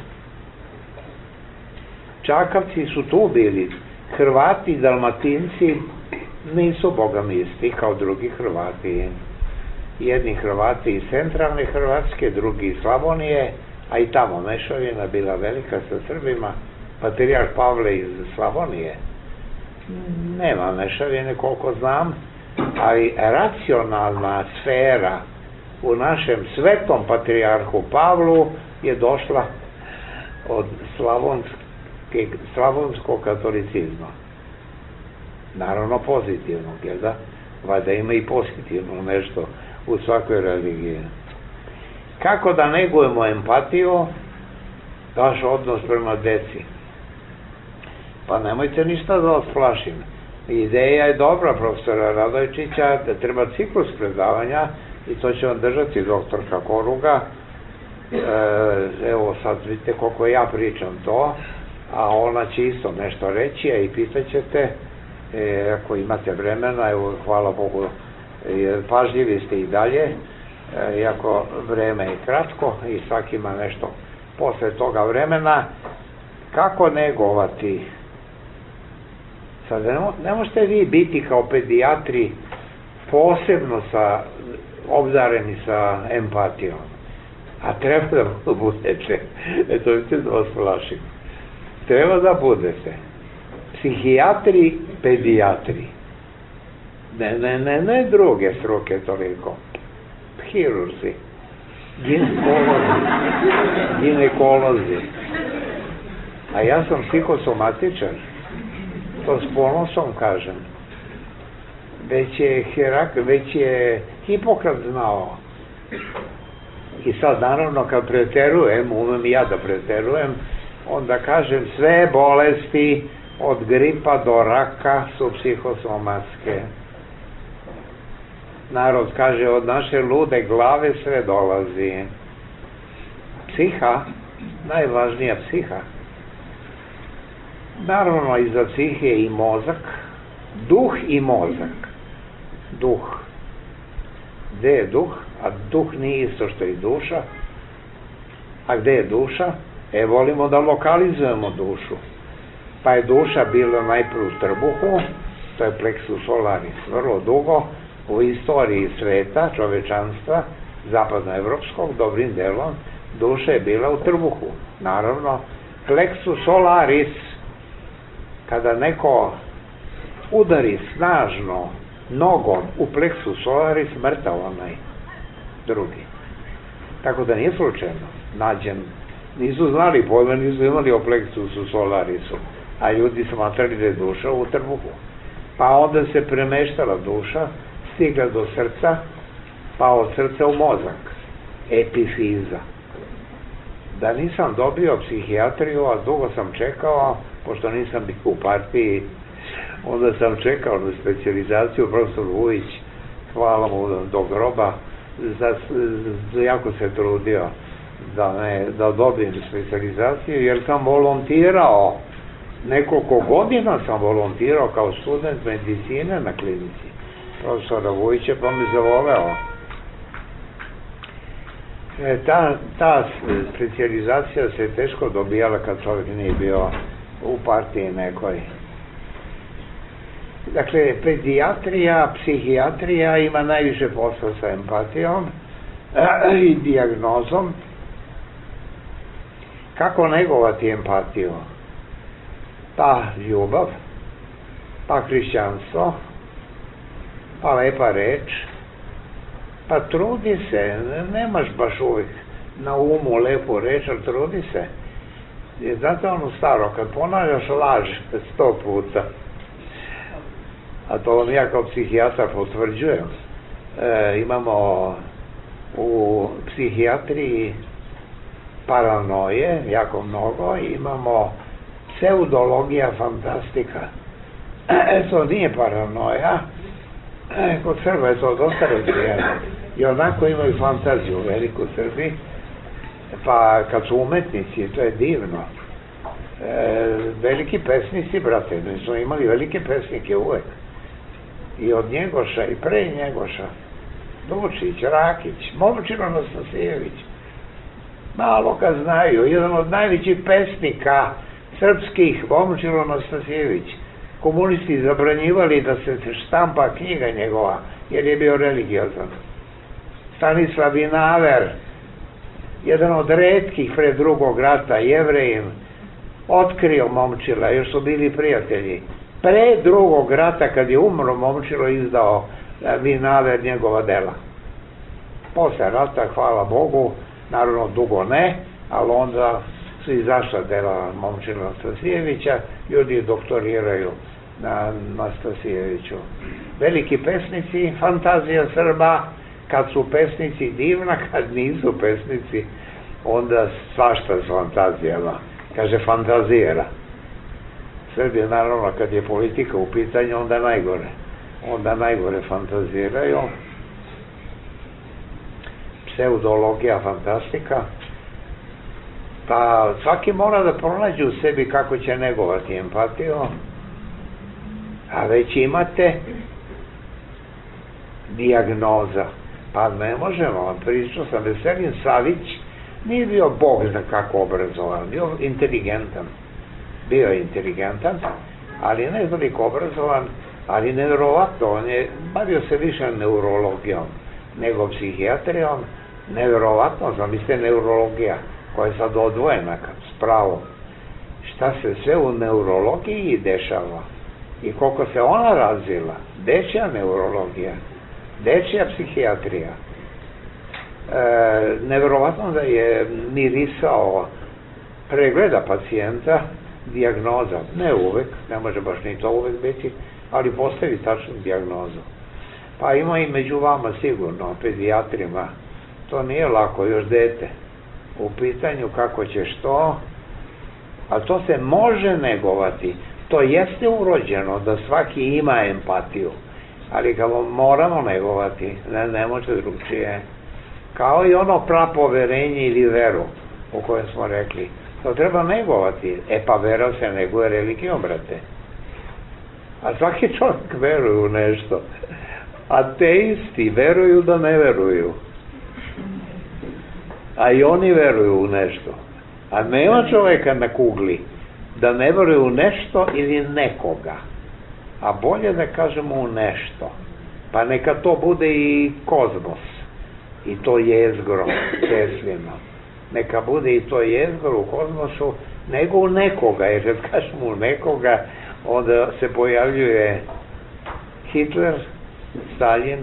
S3: Čakavci su tu bili. Hrvati i Dalmatinci nisu bogami isti kao drugi Hrvati. Jedni Hrvati iz centralne Hrvatske, drugi iz Slavonije, a i tamo mešavina bila velika sa Srbima. Patrijarh Pavle iz Slavonije. Nema mešavine koliko znam, ali racionalna sfera u našem svetom patrijarhu Pavlu je došla od slavonskog katolicizma. Naravno pozitivnog, jel da? Valjda ima i pozitivno nešto u svakoj religiji. Kako da negujemo empatiju, vaš odnos prema deci? Pa nemojte ništa da vas plašim. Ideja je dobra profesora Radojčića da treba ciklus predavanja i to će vam držati doktorka Koruga. Evo sad vidite koliko ja pričam to, a ona će isto nešto reći, a i pitaćete ako imate vremena. Evo, hvala Bogu, pažljivi ste i dalje, iako vreme je kratko i svaki ima nešto posle toga vremena. Kako negovati? Sad, ne možete vi biti kao pedijatri posebno sa, obdareni sa empatijom, a treba da budete, eto vidite da vas plašim, treba da budete psihijatri, pedijatri, ne, ne, ne, ne druge struke toliko, hirurzi, ginekolozi, ginekolozi, a ja sam psihosomatičar. To s ponosom kažem. Već je Herak, već je Hipokrat znao. I sad naravno kad preterujem, umem i ja da preterujem, onda kažem sve bolesti od gripa do raka su psihosomatske. Narod kaže od naše lude glave sve dolazi. Psiha, najvažnija psiha. Naravno, iza psihe je i mozak, duh i mozak. Duh. Gde je duh? A duh nije isto što i duša. A gde je duša? E, volimo da lokalizujemo dušu. Pa je duša bila najprije u trbuhu, to je plexus solaris, vrlo dugo, u istoriji sveta, čovečanstva, zapadnoevropskog, dobrim delom, duša je bila u trbuhu. Naravno, plexus solaris, kada neko udari snažno nogom u plexus solaris, mrtav onaj drugi. Tako da nije slučajno nađen. Nisu znali pojma, nisu imali o plexusu solarisu, a ljudi smatrali da je duša u trbuhu. Pa onda se premeštala duša, stigla do srca, pa od srca u mozak. Epifiza. Da nisam dobio psihijatriju, a dugo sam čekao, pošto nisam bio u partiji, onda sam čekao na specijalizaciju, profesor Vujić, hvala mu do groba, jako se trudio da dobijem specijalizaciju, jer sam volontirao Nekoliko godina sam volontirao kao student medicine na klinici profesora Vujića, pa me zavoleo. E, ta, ta specijalizacija se teško dobijala kad čovjek nije bio u partiji nekoj. Dakle, pedijatrija, psihijatrija ima najviše posla sa empatijom i dijagnozom. Kako negovati empatiju? Pa ljubav, pa hrišćanstvo, pa lepa reč, pa trudi se, nemaš baš uvijek na umu lepu reč, ali trudi se. I znate ono staro, kad ponavljaš laž sto puta, a to vam ja kao psihijatar potvrđujem, e, imamo u psihijatriji paranoje, jako mnogo, imamo pseudologija fantastika. E, to nije paranoja, e, kod Srba je to dosta razvijeno. I onako imaju fantaziju u veliku Srbiji, pa kad su umetnici, to je divno. E, veliki pesnici, brate, mi smo imali velike pesnike uvek. I od Njegoša, i pre Njegoša, Dučić, Rakić, Momčilo Anastasijević, malo kad znaju, jedan od najvećih pesnika srpskih, Momčilo Anastasijević. Komunisti zabranjivali da se štampa knjiga njegova, jer je bio religiozan. Stanislav Vinaver, jedan od retkih pre drugog rata, Jevrejin, otkrio Momčila, još su bili prijatelji. Pre drugog rata, kad je umro, Momčilo izdao Vinaver njegova dela. Posle rata, hvala Bogu, naravno dugo ne, ali onda su izašla dela Momčila Anastasijevića, ljudi doktoriraju na Anastasijeviću. Veliki pesnici, fantazija Srba, kad su pesnici divna, kad nisu pesnici, onda svašta s fantazijama. Kaže fantazijera. Srbija, naravno, kad je politika u pitanju, onda najgore. Onda najgore fantaziraju. Pseudologija, fantastika. Pa svaki mora da pronađe u sebi kako će negovati empatiju. A već imate dijagnoza. Pa ne možemo, pričao sam, Veselin Savić nije bio Bog zna kako obrazovan, bio inteligentan. Bio je inteligentan, ali ne toliko obrazovan, ali nevjerovatno, on je bavio se više neurologijom nego psihijatrijom, nevjerovatno, zamislite neurologija, koja je sad odvojena s pravom. Šta se sve u neurologiji dešava i koliko se ona razvila, dečja neurologija, dečja psihijatrija. E, nevjerovatno da je mirisao pregleda pacijenta, dijagnoza, ne uvek, ne može baš ni to uvek biti, ali postavi tačnu dijagnozu. Pa ima i među vama sigurno, pedijatrima, to nije lako, još dete. U pitanju kako će što, a to se može negovati. To jeste urođeno da svaki ima empatiju, ali ga moramo negovati, ne, ne može drugčije. Kao i ono prapoverenje ili veru, o kojem smo rekli. To treba negovati. E pa vera se neguje religijom, brate. A svaki čovjek veruje u nešto. Ateisti veruju da ne veruju. A i oni veruju u nešto. A nema čovjeka na kugli da ne veruje u nešto ili nekoga. A bolje da kažemo u nešto. Pa neka to bude i kozmos. I to jezgro Teslino. Neka bude i to jezgro u kozmosu, nego u nekoga. Jer kad kažemo u nekoga, onda se pojavljuje Hitler, Stalin,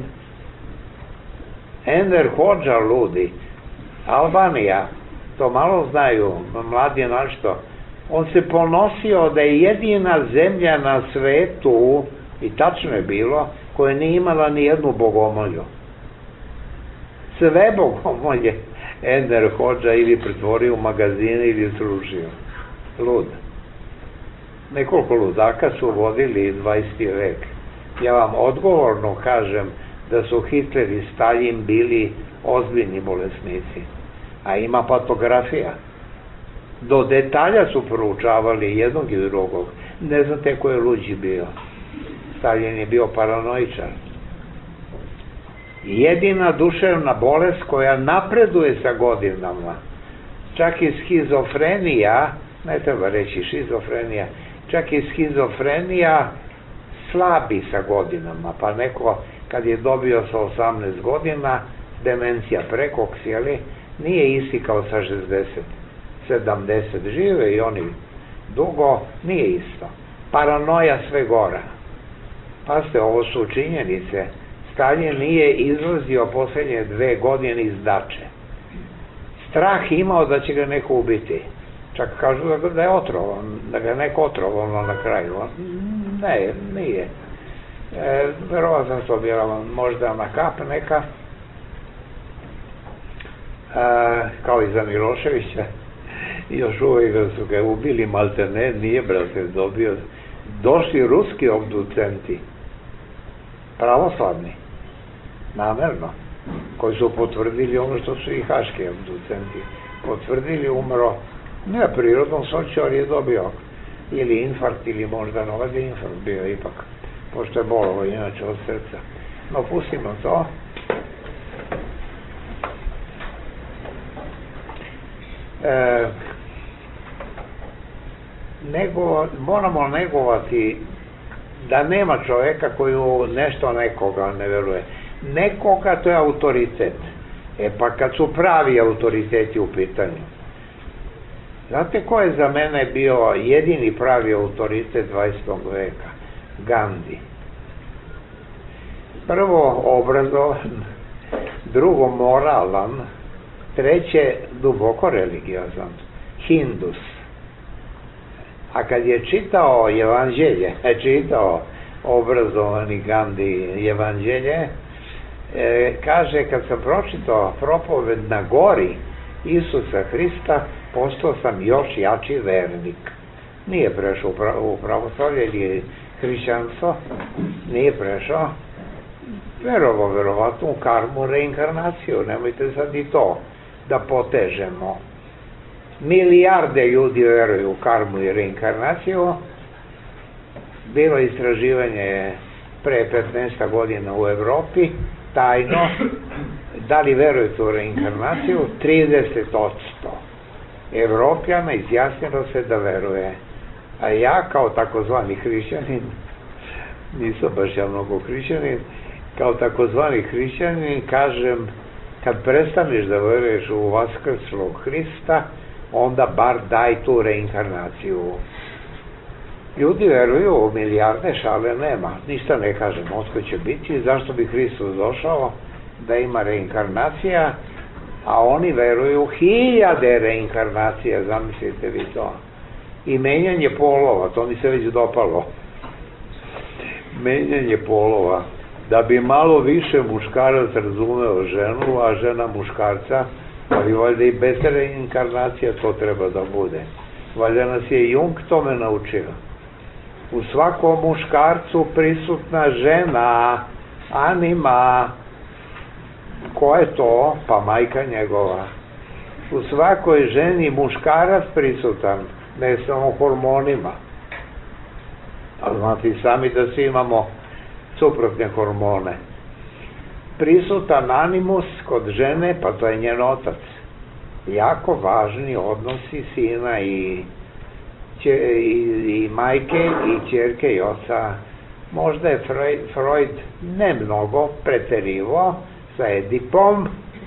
S3: Enver Hodža ludi, Albanija, to malo znaju, mladi našto, on se ponosio da je jedina zemlja na svetu, i tačno je bilo, koja nije imala ni jednu bogomolju. Sve bogomolje Enver Hodža ili pretvorio u magazine ili srušio. Lud. Nekoliko ludaka su vodili dvadeseti vek. Ja vam odgovorno kažem da su Hitler i Stalin bili ozbiljni bolesnici. A ima patografija. Do detalja su proučavali jednog i drugog. Ne znate ko je luđi bio. Stalin je bio paranoičan. Jedina duševna bolest koja napreduje sa godinama, čak i schizofrenija, ne treba reći šizofrenija, čak i schizofrenija slabi sa godinama, pa neko kad je dobio sa osamnaest godina, demencija prekoks, jeli, nije isti kao sa šezdeset, sedamdeset, žive i oni dugo, nije isto. Paranoja sve gora. Pazite, ovo su činjenice. Stalin nije izlazio posljednje dve godine iz dače. Strah imao da će ga neko ubiti. Čak kažu da je otrovan, da ga je neko otrovan na kraju. Ne, nije. E, verovatno sam to bila možda na kap neka, e, kao i za Miloševića. Još uvijek su ga ubili, malte ne, nije brate dobio. Došli ruski obducenti, pravoslavni, namerno, koji su potvrdili ono što su i haški obducenti potvrdili, umro ne prirodnom smrću, ali je dobio ili infarkt ili možda novac infarkt bio ipak, pošto je bolovo inače od srca. No pustimo to. E, nego, moramo negovati da nema čovjeka koji u nešto nekoga ne veruje. Nekoga to je autoritet. E pa kad su pravi autoriteti u pitanju. Znate ko je za mene bio jedini pravi autoritet dvadesetog veka? Gandhi. Prvo obrazovan, drugo moralan, treće duboko religiozan, Hindus. A kad je čitao evanđelje, je čitao obrazovani Gandhi evanđelje, e, kaže, kad sam pročitao propoved na gori Isusa Hrista, postao sam još jači vernik. Nije prešao u pravoslavlje ili hrišćanstvo, nije prešao, verovo, verovatno u karmu, reinkarnaciju, nemojte sad i to da potežemo. Milijarde ljudi veruju u karmu i reinkarnaciju. Bilo istraživanje pre petnaest godina u Evropi, tajno, da li verujete u reinkarnaciju? trideset posto Evropljana izjasnilo se da veruje. A ja kao takozvani hrišćanin, nisam baš ja mnogo hrišćanin, kao takozvani hrišćanin kažem, kad prestaneš da veruješ u vaskrslog Hrista, onda bar daj tu reinkarnaciju. Ljudi veruju u milijarde, šale nema. Ništa ne kažem, otko će biti, zašto bi Hristos došao da ima reinkarnacija, a oni veruju hiljade reinkarnacija, zamislite vi to. I menjanje polova, to mi se već dopalo. Menjanje polova, da bi malo više muškarac razumeo ženu, a žena muškarca, ali valjda i bez reinkarnacija to treba da bude. Valjda nas je Jung tome naučio. U svakom muškarcu prisutna žena, anima. Ko je to? Pa majka njegova. U svakoj ženi muškarac prisutan, ne samo hormonima. Ali znate i sami da svi imamo suprotne hormone. Prisutan animus kod žene, pa to je njen otac. Jako važni odnosi sina i, će, i, i majke i ćerke i oca. Možda je Freud, Freud ne mnogo preterivo sa Edipom.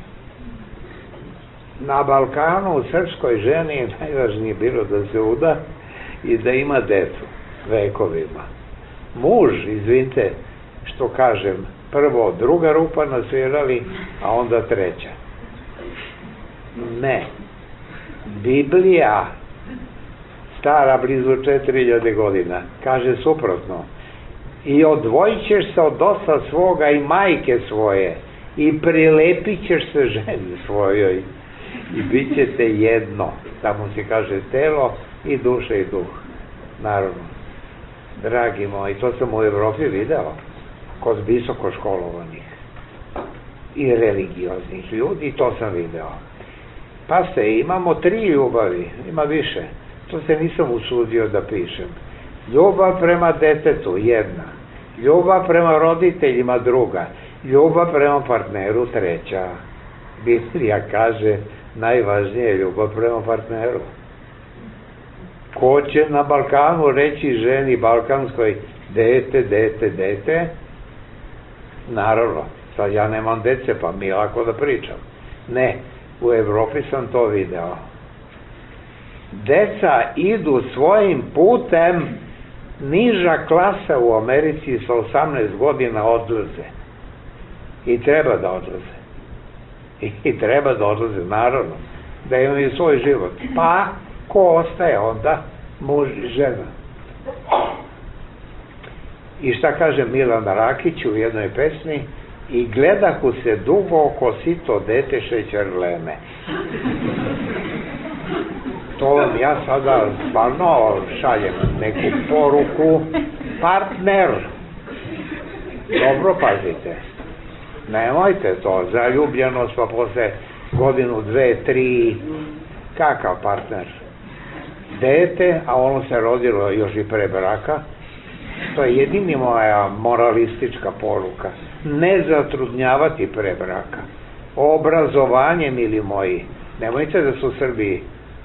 S3: Na Balkanu u srpskoj ženi je najvažnije bilo da se uda i da ima decu vekovima. Muž, izvinite, što kažem, prvo druga rupa nasvirali, a onda treća. Ne. Biblija, stara blizu četiri hiljade godina, kaže suprotno. I odvojit ćeš se od oca svoga i majke svoje i prilepit ćeš se ženi svojoj i bit ćete jedno. Tamo se kaže telo i duša i duh. Naravno. Dragi moji, to sam u Evropi video kod visoko školovanih i religioznih ljudi, to sam video. Pa se, imamo tri ljubavi, ima više. To se nisam usudio da pišem. Ljubav prema detetu, jedna. Ljubav prema roditeljima, druga. Ljubav prema partneru, treća. Biblija kaže, najvažnije je ljubav prema partneru. Ko će na Balkanu reći ženi balkanskoj dete, dete, dete? Naravno, sad ja nemam dece, pa mi je lako da pričam. Ne, u Evropi sam to video. Deca idu svojim putem, niža klasa u Americi sa osamnaest godina odlaze. I treba da odlaze. I treba da odlaze, naravno, da imaju svoj život. Pa, ko ostaje onda? Muž i žena. I šta kaže Milan Rakić u jednoj pesmi? I gledahu se dugo ko sito dete šećerleme. To vam ja sada stvarno šaljem neku poruku. Partner. Dobro pazite. Nemojte to. Zaljubljenost pa posle godinu, dve, tri. Kakav partner? Dete, a ono se rodilo još i pre braka. To je jedini moja moralistička poruka. Ne zatrudnjavati pre braka. Obrazovanje, mili moji. Nemojte da su Srbiji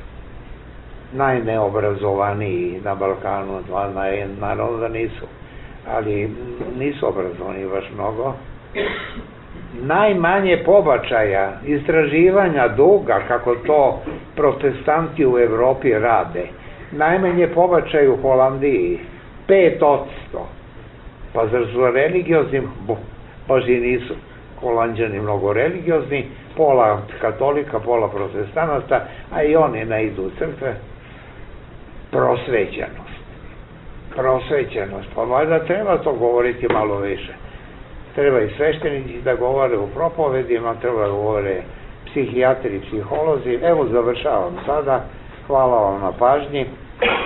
S3: najneobrazovaniji na Balkanu, naravno da nisu, ali nisu obrazovani baš mnogo. Najmanje pobačaja, istraživanja duga, kako to protestanti u Evropi rade. Najmanje pobačaja u Holandiji, pet odsto. Pa zar su religiozni? Baš i nisu. Holanđani mnogo religiozni, pola katolika, pola protestanata, a i oni ne idu u crkve. Prosvećenost. Prosvećenost. Pa valjda treba to govoriti malo više. Treba i sveštenici da govore u propovedima, treba da govore psihijatri i psiholozi. Evo, završavam sada. Hvala vam na pažnji. E,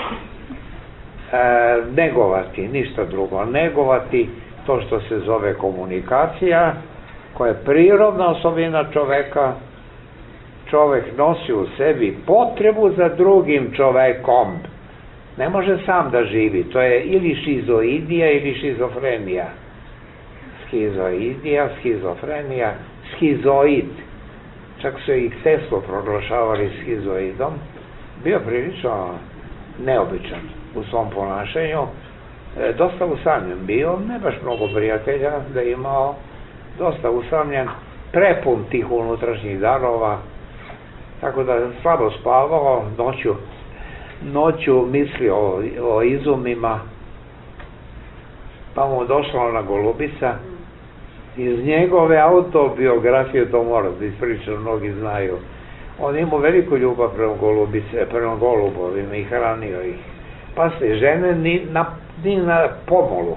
S3: negovati, ništa drugo. Negovati to što se zove komunikacija, koja je prirodna osobina čoveka. Čovek nosi u sebi potrebu za drugim čovekom. Ne može sam da živi. To je ili šizoidija ili šizofrenija. Skizoidija, skizofrenija, skizoid. Čak su i Teslu proglašavali skizoidom. Bio prilično neobičan u svom ponašanju. E, dosta usamljen bio, ne baš mnogo prijatelja da je imao, dosta usamljen, prepun tih unutrašnjih darova, tako da slabo spavao, noću, noću mislio o, o izumima, pa mu došla ona Golubica. Iz njegove autobiografije, to mora da ispričam, mnogi znaju, on imao veliku ljubav prema Golubice, prema golubovima i hranio ih. Pa se žene ni na, ni na pomolu.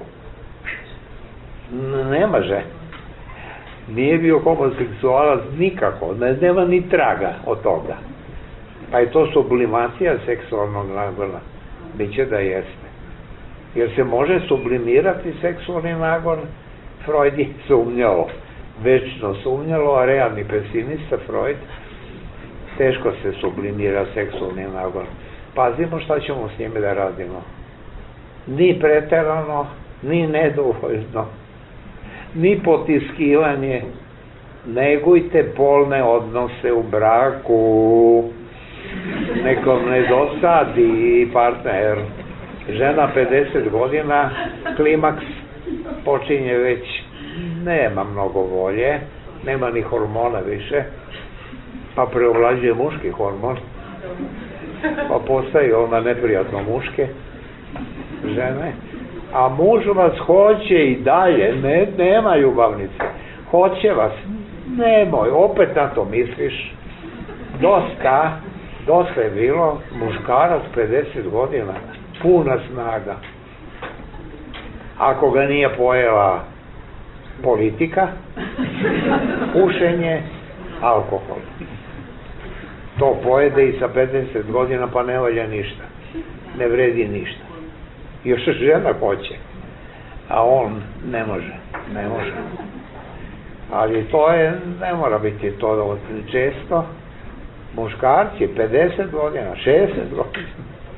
S3: Ne može. Nije bio homoseksualac nikako, ne, nema ni traga od toga. Pa je to sublimacija seksualnog nagona. Biće da jeste. Jer se može sublimirati seksualni nagon? Freud je sumnjalo, večno sumnjalo, a realni pesimista Freud, teško se sublimira seksualni nagon. Pazimo šta ćemo s njime da radimo. Ni preterano, ni nedovoljno, ni potiskivanje. Negujte polne odnose u braku. Nekom ne dosadi partner. Žena pedeset godina, klimaks počinje već, nema mnogo volje, nema ni hormona više, pa preovlađuje muški hormon, pa postaju onda neprijatno muške žene, a muž vas hoće i dalje, ne, nema ljubavnice, hoće vas, nemoj, opet na to misliš, dosta, dosta je bilo, muškarac pedeset godina, puna snaga. Ako ga nije pojela politika, pušenje, alkohol. To pojede i sa pedeset godina pa ne valja ništa. Ne vredi ništa. Još žena hoće, a on ne može. Ne može. Ali to je, ne mora biti to često, Muškarci pedeset godina, šezdeset godina.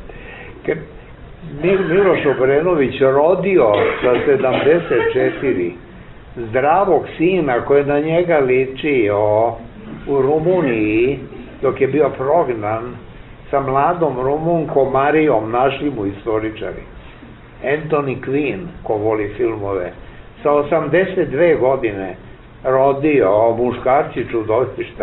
S3: Miloš Obrenović rodio sa sedamdeset četiri zdravog sina koji na njega ličio u Rumuniji dok je bio prognan sa mladom Rumunkom Marijom, našli mu istoričari. Anthony Quinn, ko voli filmove, sa osamdeset dve godine rodio muškarci čudovišta.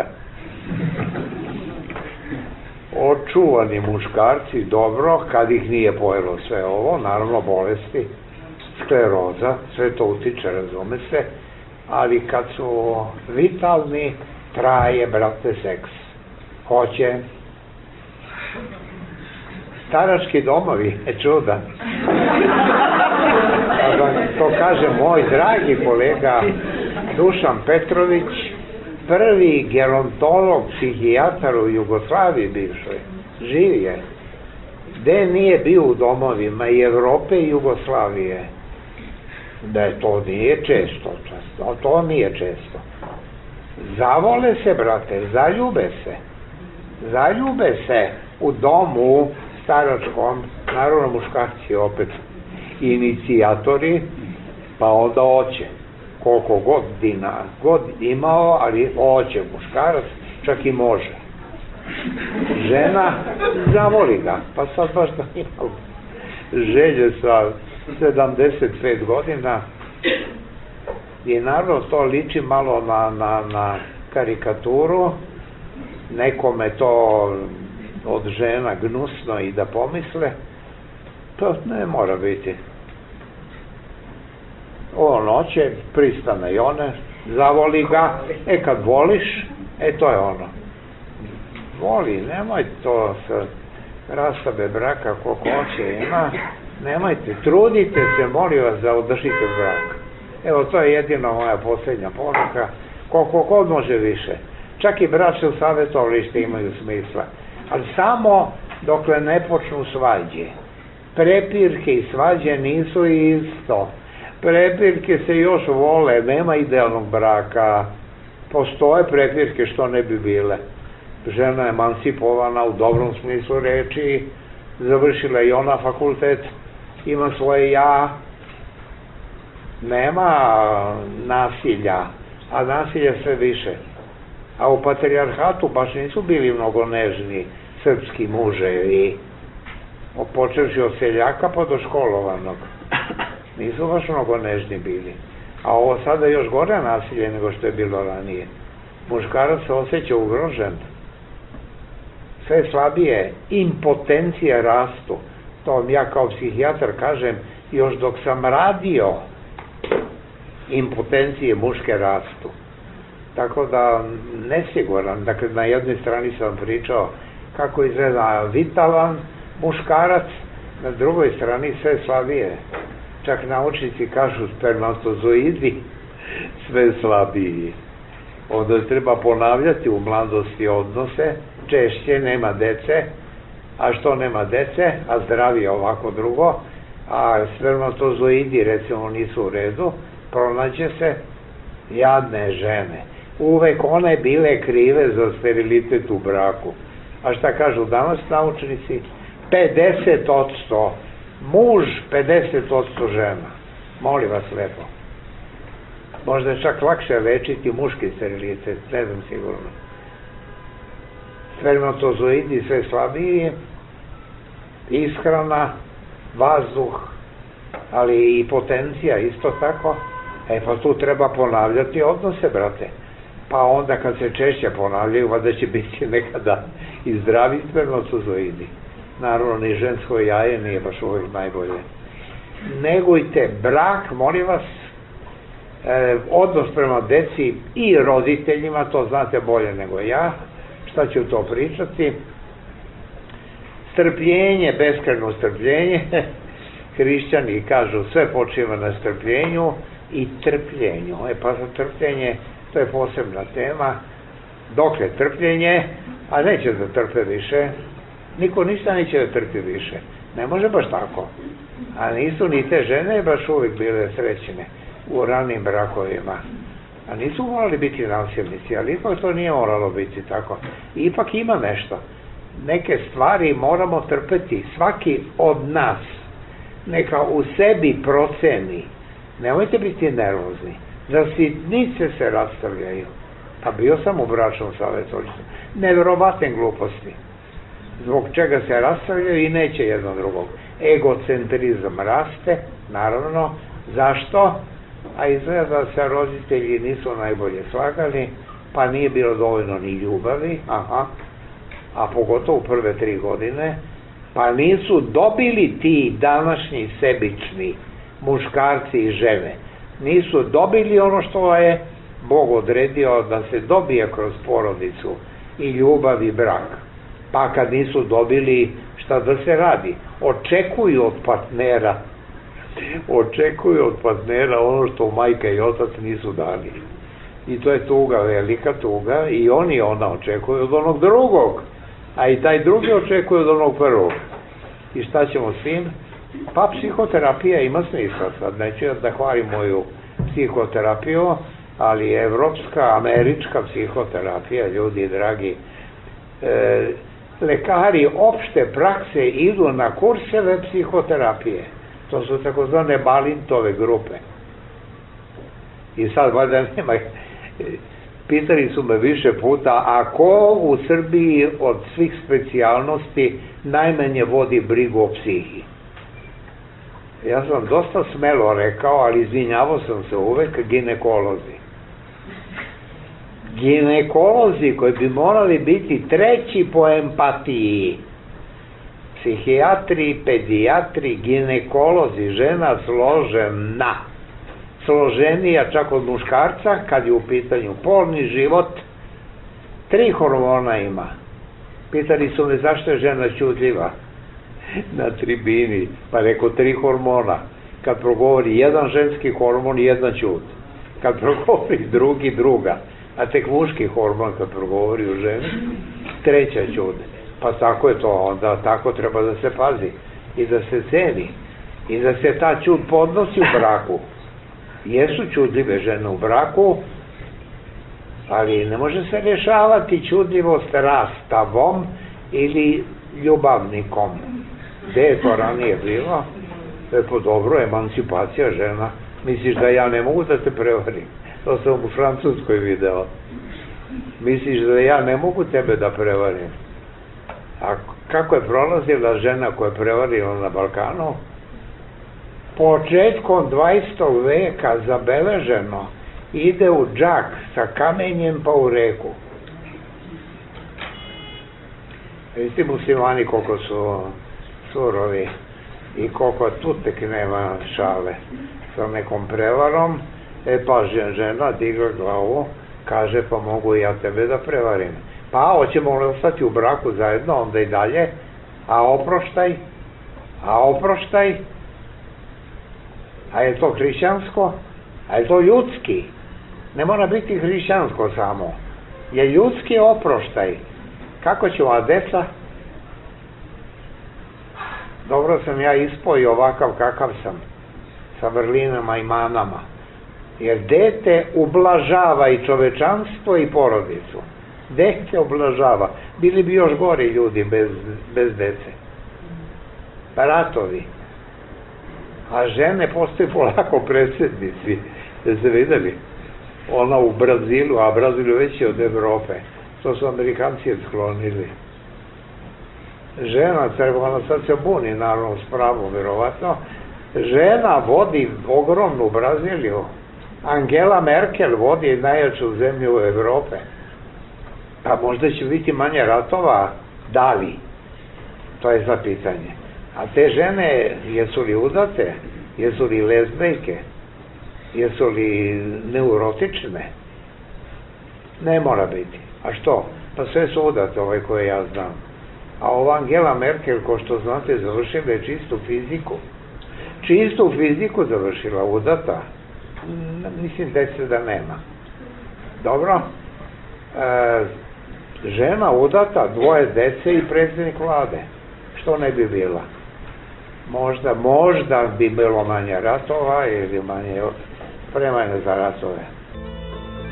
S3: Očuvani muškarci, dobro, kad ih nije pojelo sve ovo, naravno bolesti, skleroza, sve to utiče, razume se, ali kad su vitalni, traje, brate, seks. Hoće. Starački domovi, je čudan. To kaže moj dragi kolega Dušan Petrović, prvi gerontolog, psihijatar u Jugoslaviji bivšoj, živ je. Gde nije bio u domovima i Evrope i Jugoslavije, da je to nije često, često, to nije često. Zavole se, brate, zaljube se. Zaljube se u domu staračkom, naravno muškarci opet inicijatori, pa onda oće. Koliko godina god imao, ali oće muškarac, čak i može. Žena zavoli ga, pa sad baš da ima želje sa sedamdeset pet godina i naravno to liči malo na, na, na karikaturu, nekome to od žena gnusno i da pomisle, to ne mora biti. On hoće, pristane i one, zavoli ga, e kad voliš, e to je ono. Voli, nemoj to sa rastabe braka koliko hoće ima, nemojte, trudite se, molim vas da održite brak. Evo, to je jedino moja posljednja poruka, koliko god može više. Čak i bračne savjetovalište imaju smisla, ali samo dokle ne počnu svađe. Prepirke i svađe nisu isto. Prepirke se još vole, nema idealnog braka. Postoje prepirke što ne bi bile. Žena je emancipovana u dobrom smislu reči, završila i ona fakultet, ima svoje ja, nema nasilja, a nasilja sve više. A u patrijarhatu baš nisu bili mnogo nežni srpski muževi, počevši od seljaka pa do školovanog. Nisu baš mnogo nežni bili. A ovo sada još gore nasilje nego što je bilo ranije. Muškarac se osjeća ugrožen. Sve slabije, impotencije rastu. To vam ja kao psihijatar kažem, još dok sam radio, impotencije muške rastu. Tako da, nesiguran, dakle, na jednoj strani sam pričao kako izgleda vitalan muškarac, na drugoj strani sve slabije. Čak naučnici kažu spermatozoidi sve slabiji. Onda treba ponavljati u mladosti odnose, češće nema dece, a što nema dece, a zdravi je ovako drugo, a spermatozoidi recimo nisu u redu, pronađe se jadne žene. Uvek one bile krive za sterilitet u braku. A šta kažu danas naučnici? pedeset odsto muž, pedeset odsto žena. Molim vas lepo. Možda je čak lakše lečiti muški sterilitet, ne znam sigurno. Spermatozoidi sve slabiji, ishrana, vazduh, ali i potencija isto tako. E pa tu treba ponavljati odnose, brate. Pa onda kad se češće ponavljaju, vada će biti nekada i zdravi spermatozoidi. Naravno, ni žensko jaje nije baš uvijek najbolje. Negujte brak, molim vas, e, odnos prema deci i roditeljima, to znate bolje nego ja, šta ću to pričati. Strpljenje, beskrajno strpljenje, hrišćani kažu sve počiva na strpljenju i trpljenju. E pa za trpljenje, to je posebna tema, dokle trpljenje, a neće da trpe više, niko ništa neće da trpi više, ne može baš tako, a nisu ni te žene baš uvijek bile srećne u ranim brakovima, A nisu morali biti nasilnici, ali ipak to nije moralo biti tako. Ipak ima nešto. Neke stvari moramo trpeti. Svaki od nas neka u sebi proceni. Nemojte biti nervozni. Za sitnice se rastavljaju. Pa bio sam u bračnom savjetovalištu. Nevjerovatne gluposti. Zbog čega se rastavljaju i neće jedno drugog. Egocentrizam raste, naravno. Zašto? A izgleda da se roditelji nisu najbolje slagali, pa nije bilo dovoljno ni ljubavi, aha, a pogotovo prve tri godine, pa nisu dobili ti današnji sebični muškarci i žene. Nisu dobili ono što je Bog odredio da se dobije kroz porodicu i ljubav i brak. Pa kad nisu dobili, šta da se radi? Očekuju od partnera, očekuju od partnera ono što majka i otac nisu dali. I to je tuga, velika tuga, i oni ona očekuju od onog drugog, a i taj drugi očekuje od onog prvog. I šta ćemo s tim? Pa psihoterapija ima smisla, sad neću da hvalim moju psihoterapiju, ali evropska, američka psihoterapija, ljudi dragi, e, lekari opšte prakse idu na kurseve psihoterapije. To su takozvane Balintove grupe. I sad, valjda nema, pitali su me više puta, a ko u Srbiji od svih specijalnosti najmanje vodi brigu o psihi? Ja sam dosta smelo rekao, ali izvinjavao sam se uvek, ginekolozi. Ginekolozi koji bi morali biti treći po empatiji. Psihijatri, pedijatri, ginekolozi, žena složena. Složenija čak od muškarca, kad je u pitanju polni život. Tri hormona ima. Pitali su me zašto je žena ćutljiva na tribini, pa rekao tri hormona. Kad progovori jedan ženski hormon, jedna ćut. Kad progovori drugi, druga. A tek muški hormon kad progovori u ženi, treća ćut. Pa tako je to, onda tako treba da se pazi i da se ceni i da se ta ćut podnosi u braku. Jesu ćudljive žene u braku, ali ne može se rješavati ćudljivost rastavom ili ljubavnikom. Gde je to ranije bilo? To je po dobro, emancipacija žena. Misliš da ja ne mogu da te prevarim? To sam u Francuskoj video. Misliš da ja ne mogu tebe da prevarim? A kako je prolazila žena koja je prevarila na Balkanu? Početkom dvadesetog veka zabeleženo ide u džak sa kamenjem pa u reku. Vidite muslimani koliko su surovi i koliko tu tek nema šale sa nekom prevarom. E pa žena digla glavu, kaže pa mogu ja tebe da prevarim. Pa hoćemo ostati u braku zajedno, onda i dalje, a oproštaj, a oproštaj, a je to hrišćansko, a je to ljudski, ne mora biti hrišćansko samo, je ljudski oproštaj. Kako ću, a deca? Dobro sam ja ispoj ovakav kakav sam, sa vrlinama i manama, jer dete ublažava i čovečanstvo i porodicu. Dete oblažava. Bili bi još gori ljudi bez, bez dece. Ratovi. A žene postaju polako predsjednici. Da se videli? Ona u Brazilu, a Brazilu već je od Evrope. To su Amerikanci sklonili. Žena, ona sad se buni, naravno, s pravom, verovatno. Žena vodi ogromnu Braziliju. Angela Merkel vodi najjaču zemlju u Evrope. Pa možda će biti manje ratova, da li? To je za pitanje. A te žene, jesu li udate? Jesu li lezbejke? Jesu li neurotične? Ne mora biti. A što? Pa sve su udate, ove koje ja znam. A ova Angela Merkel, ko što znate, završila je čistu fiziku. Čistu fiziku završila, udata. Mislim dece da nema. Dobro? E, žena udata, dvoje dece i predsjednik vlade. Što ne bi bila? Možda, možda bi bilo manje ratova ili manje spremanje za ratove.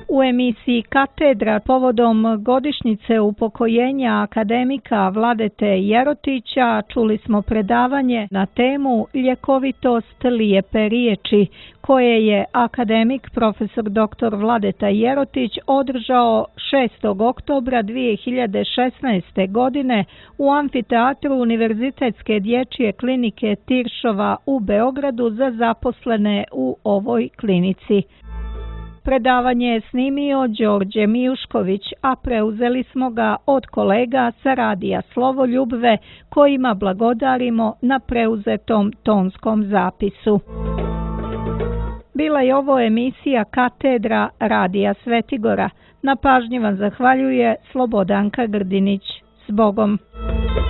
S2: U emisiji Katedra povodom godišnjice upokojenja akademika Vladete Jerotića čuli smo predavanje na temu Ljekovitost lijepe riječi, koje je akademik profesor doktor Vladeta Jerotić održao šestog oktobra dvije hiljade šesnaeste. godine u amfiteatru Univerzitetske dječje klinike Tiršova u Beogradu za zaposlene u ovoj klinici. Predavanje je snimio Đorđe Mijušković, a preuzeli smo ga od kolega sa radija Slovoljubve, kojima blagodarimo na preuzetom tonskom zapisu. Bila je ovo emisija Katedra radija Svetigora. Na pažnji vam zahvaljuje Slobodanka Grdinić. S Bogom!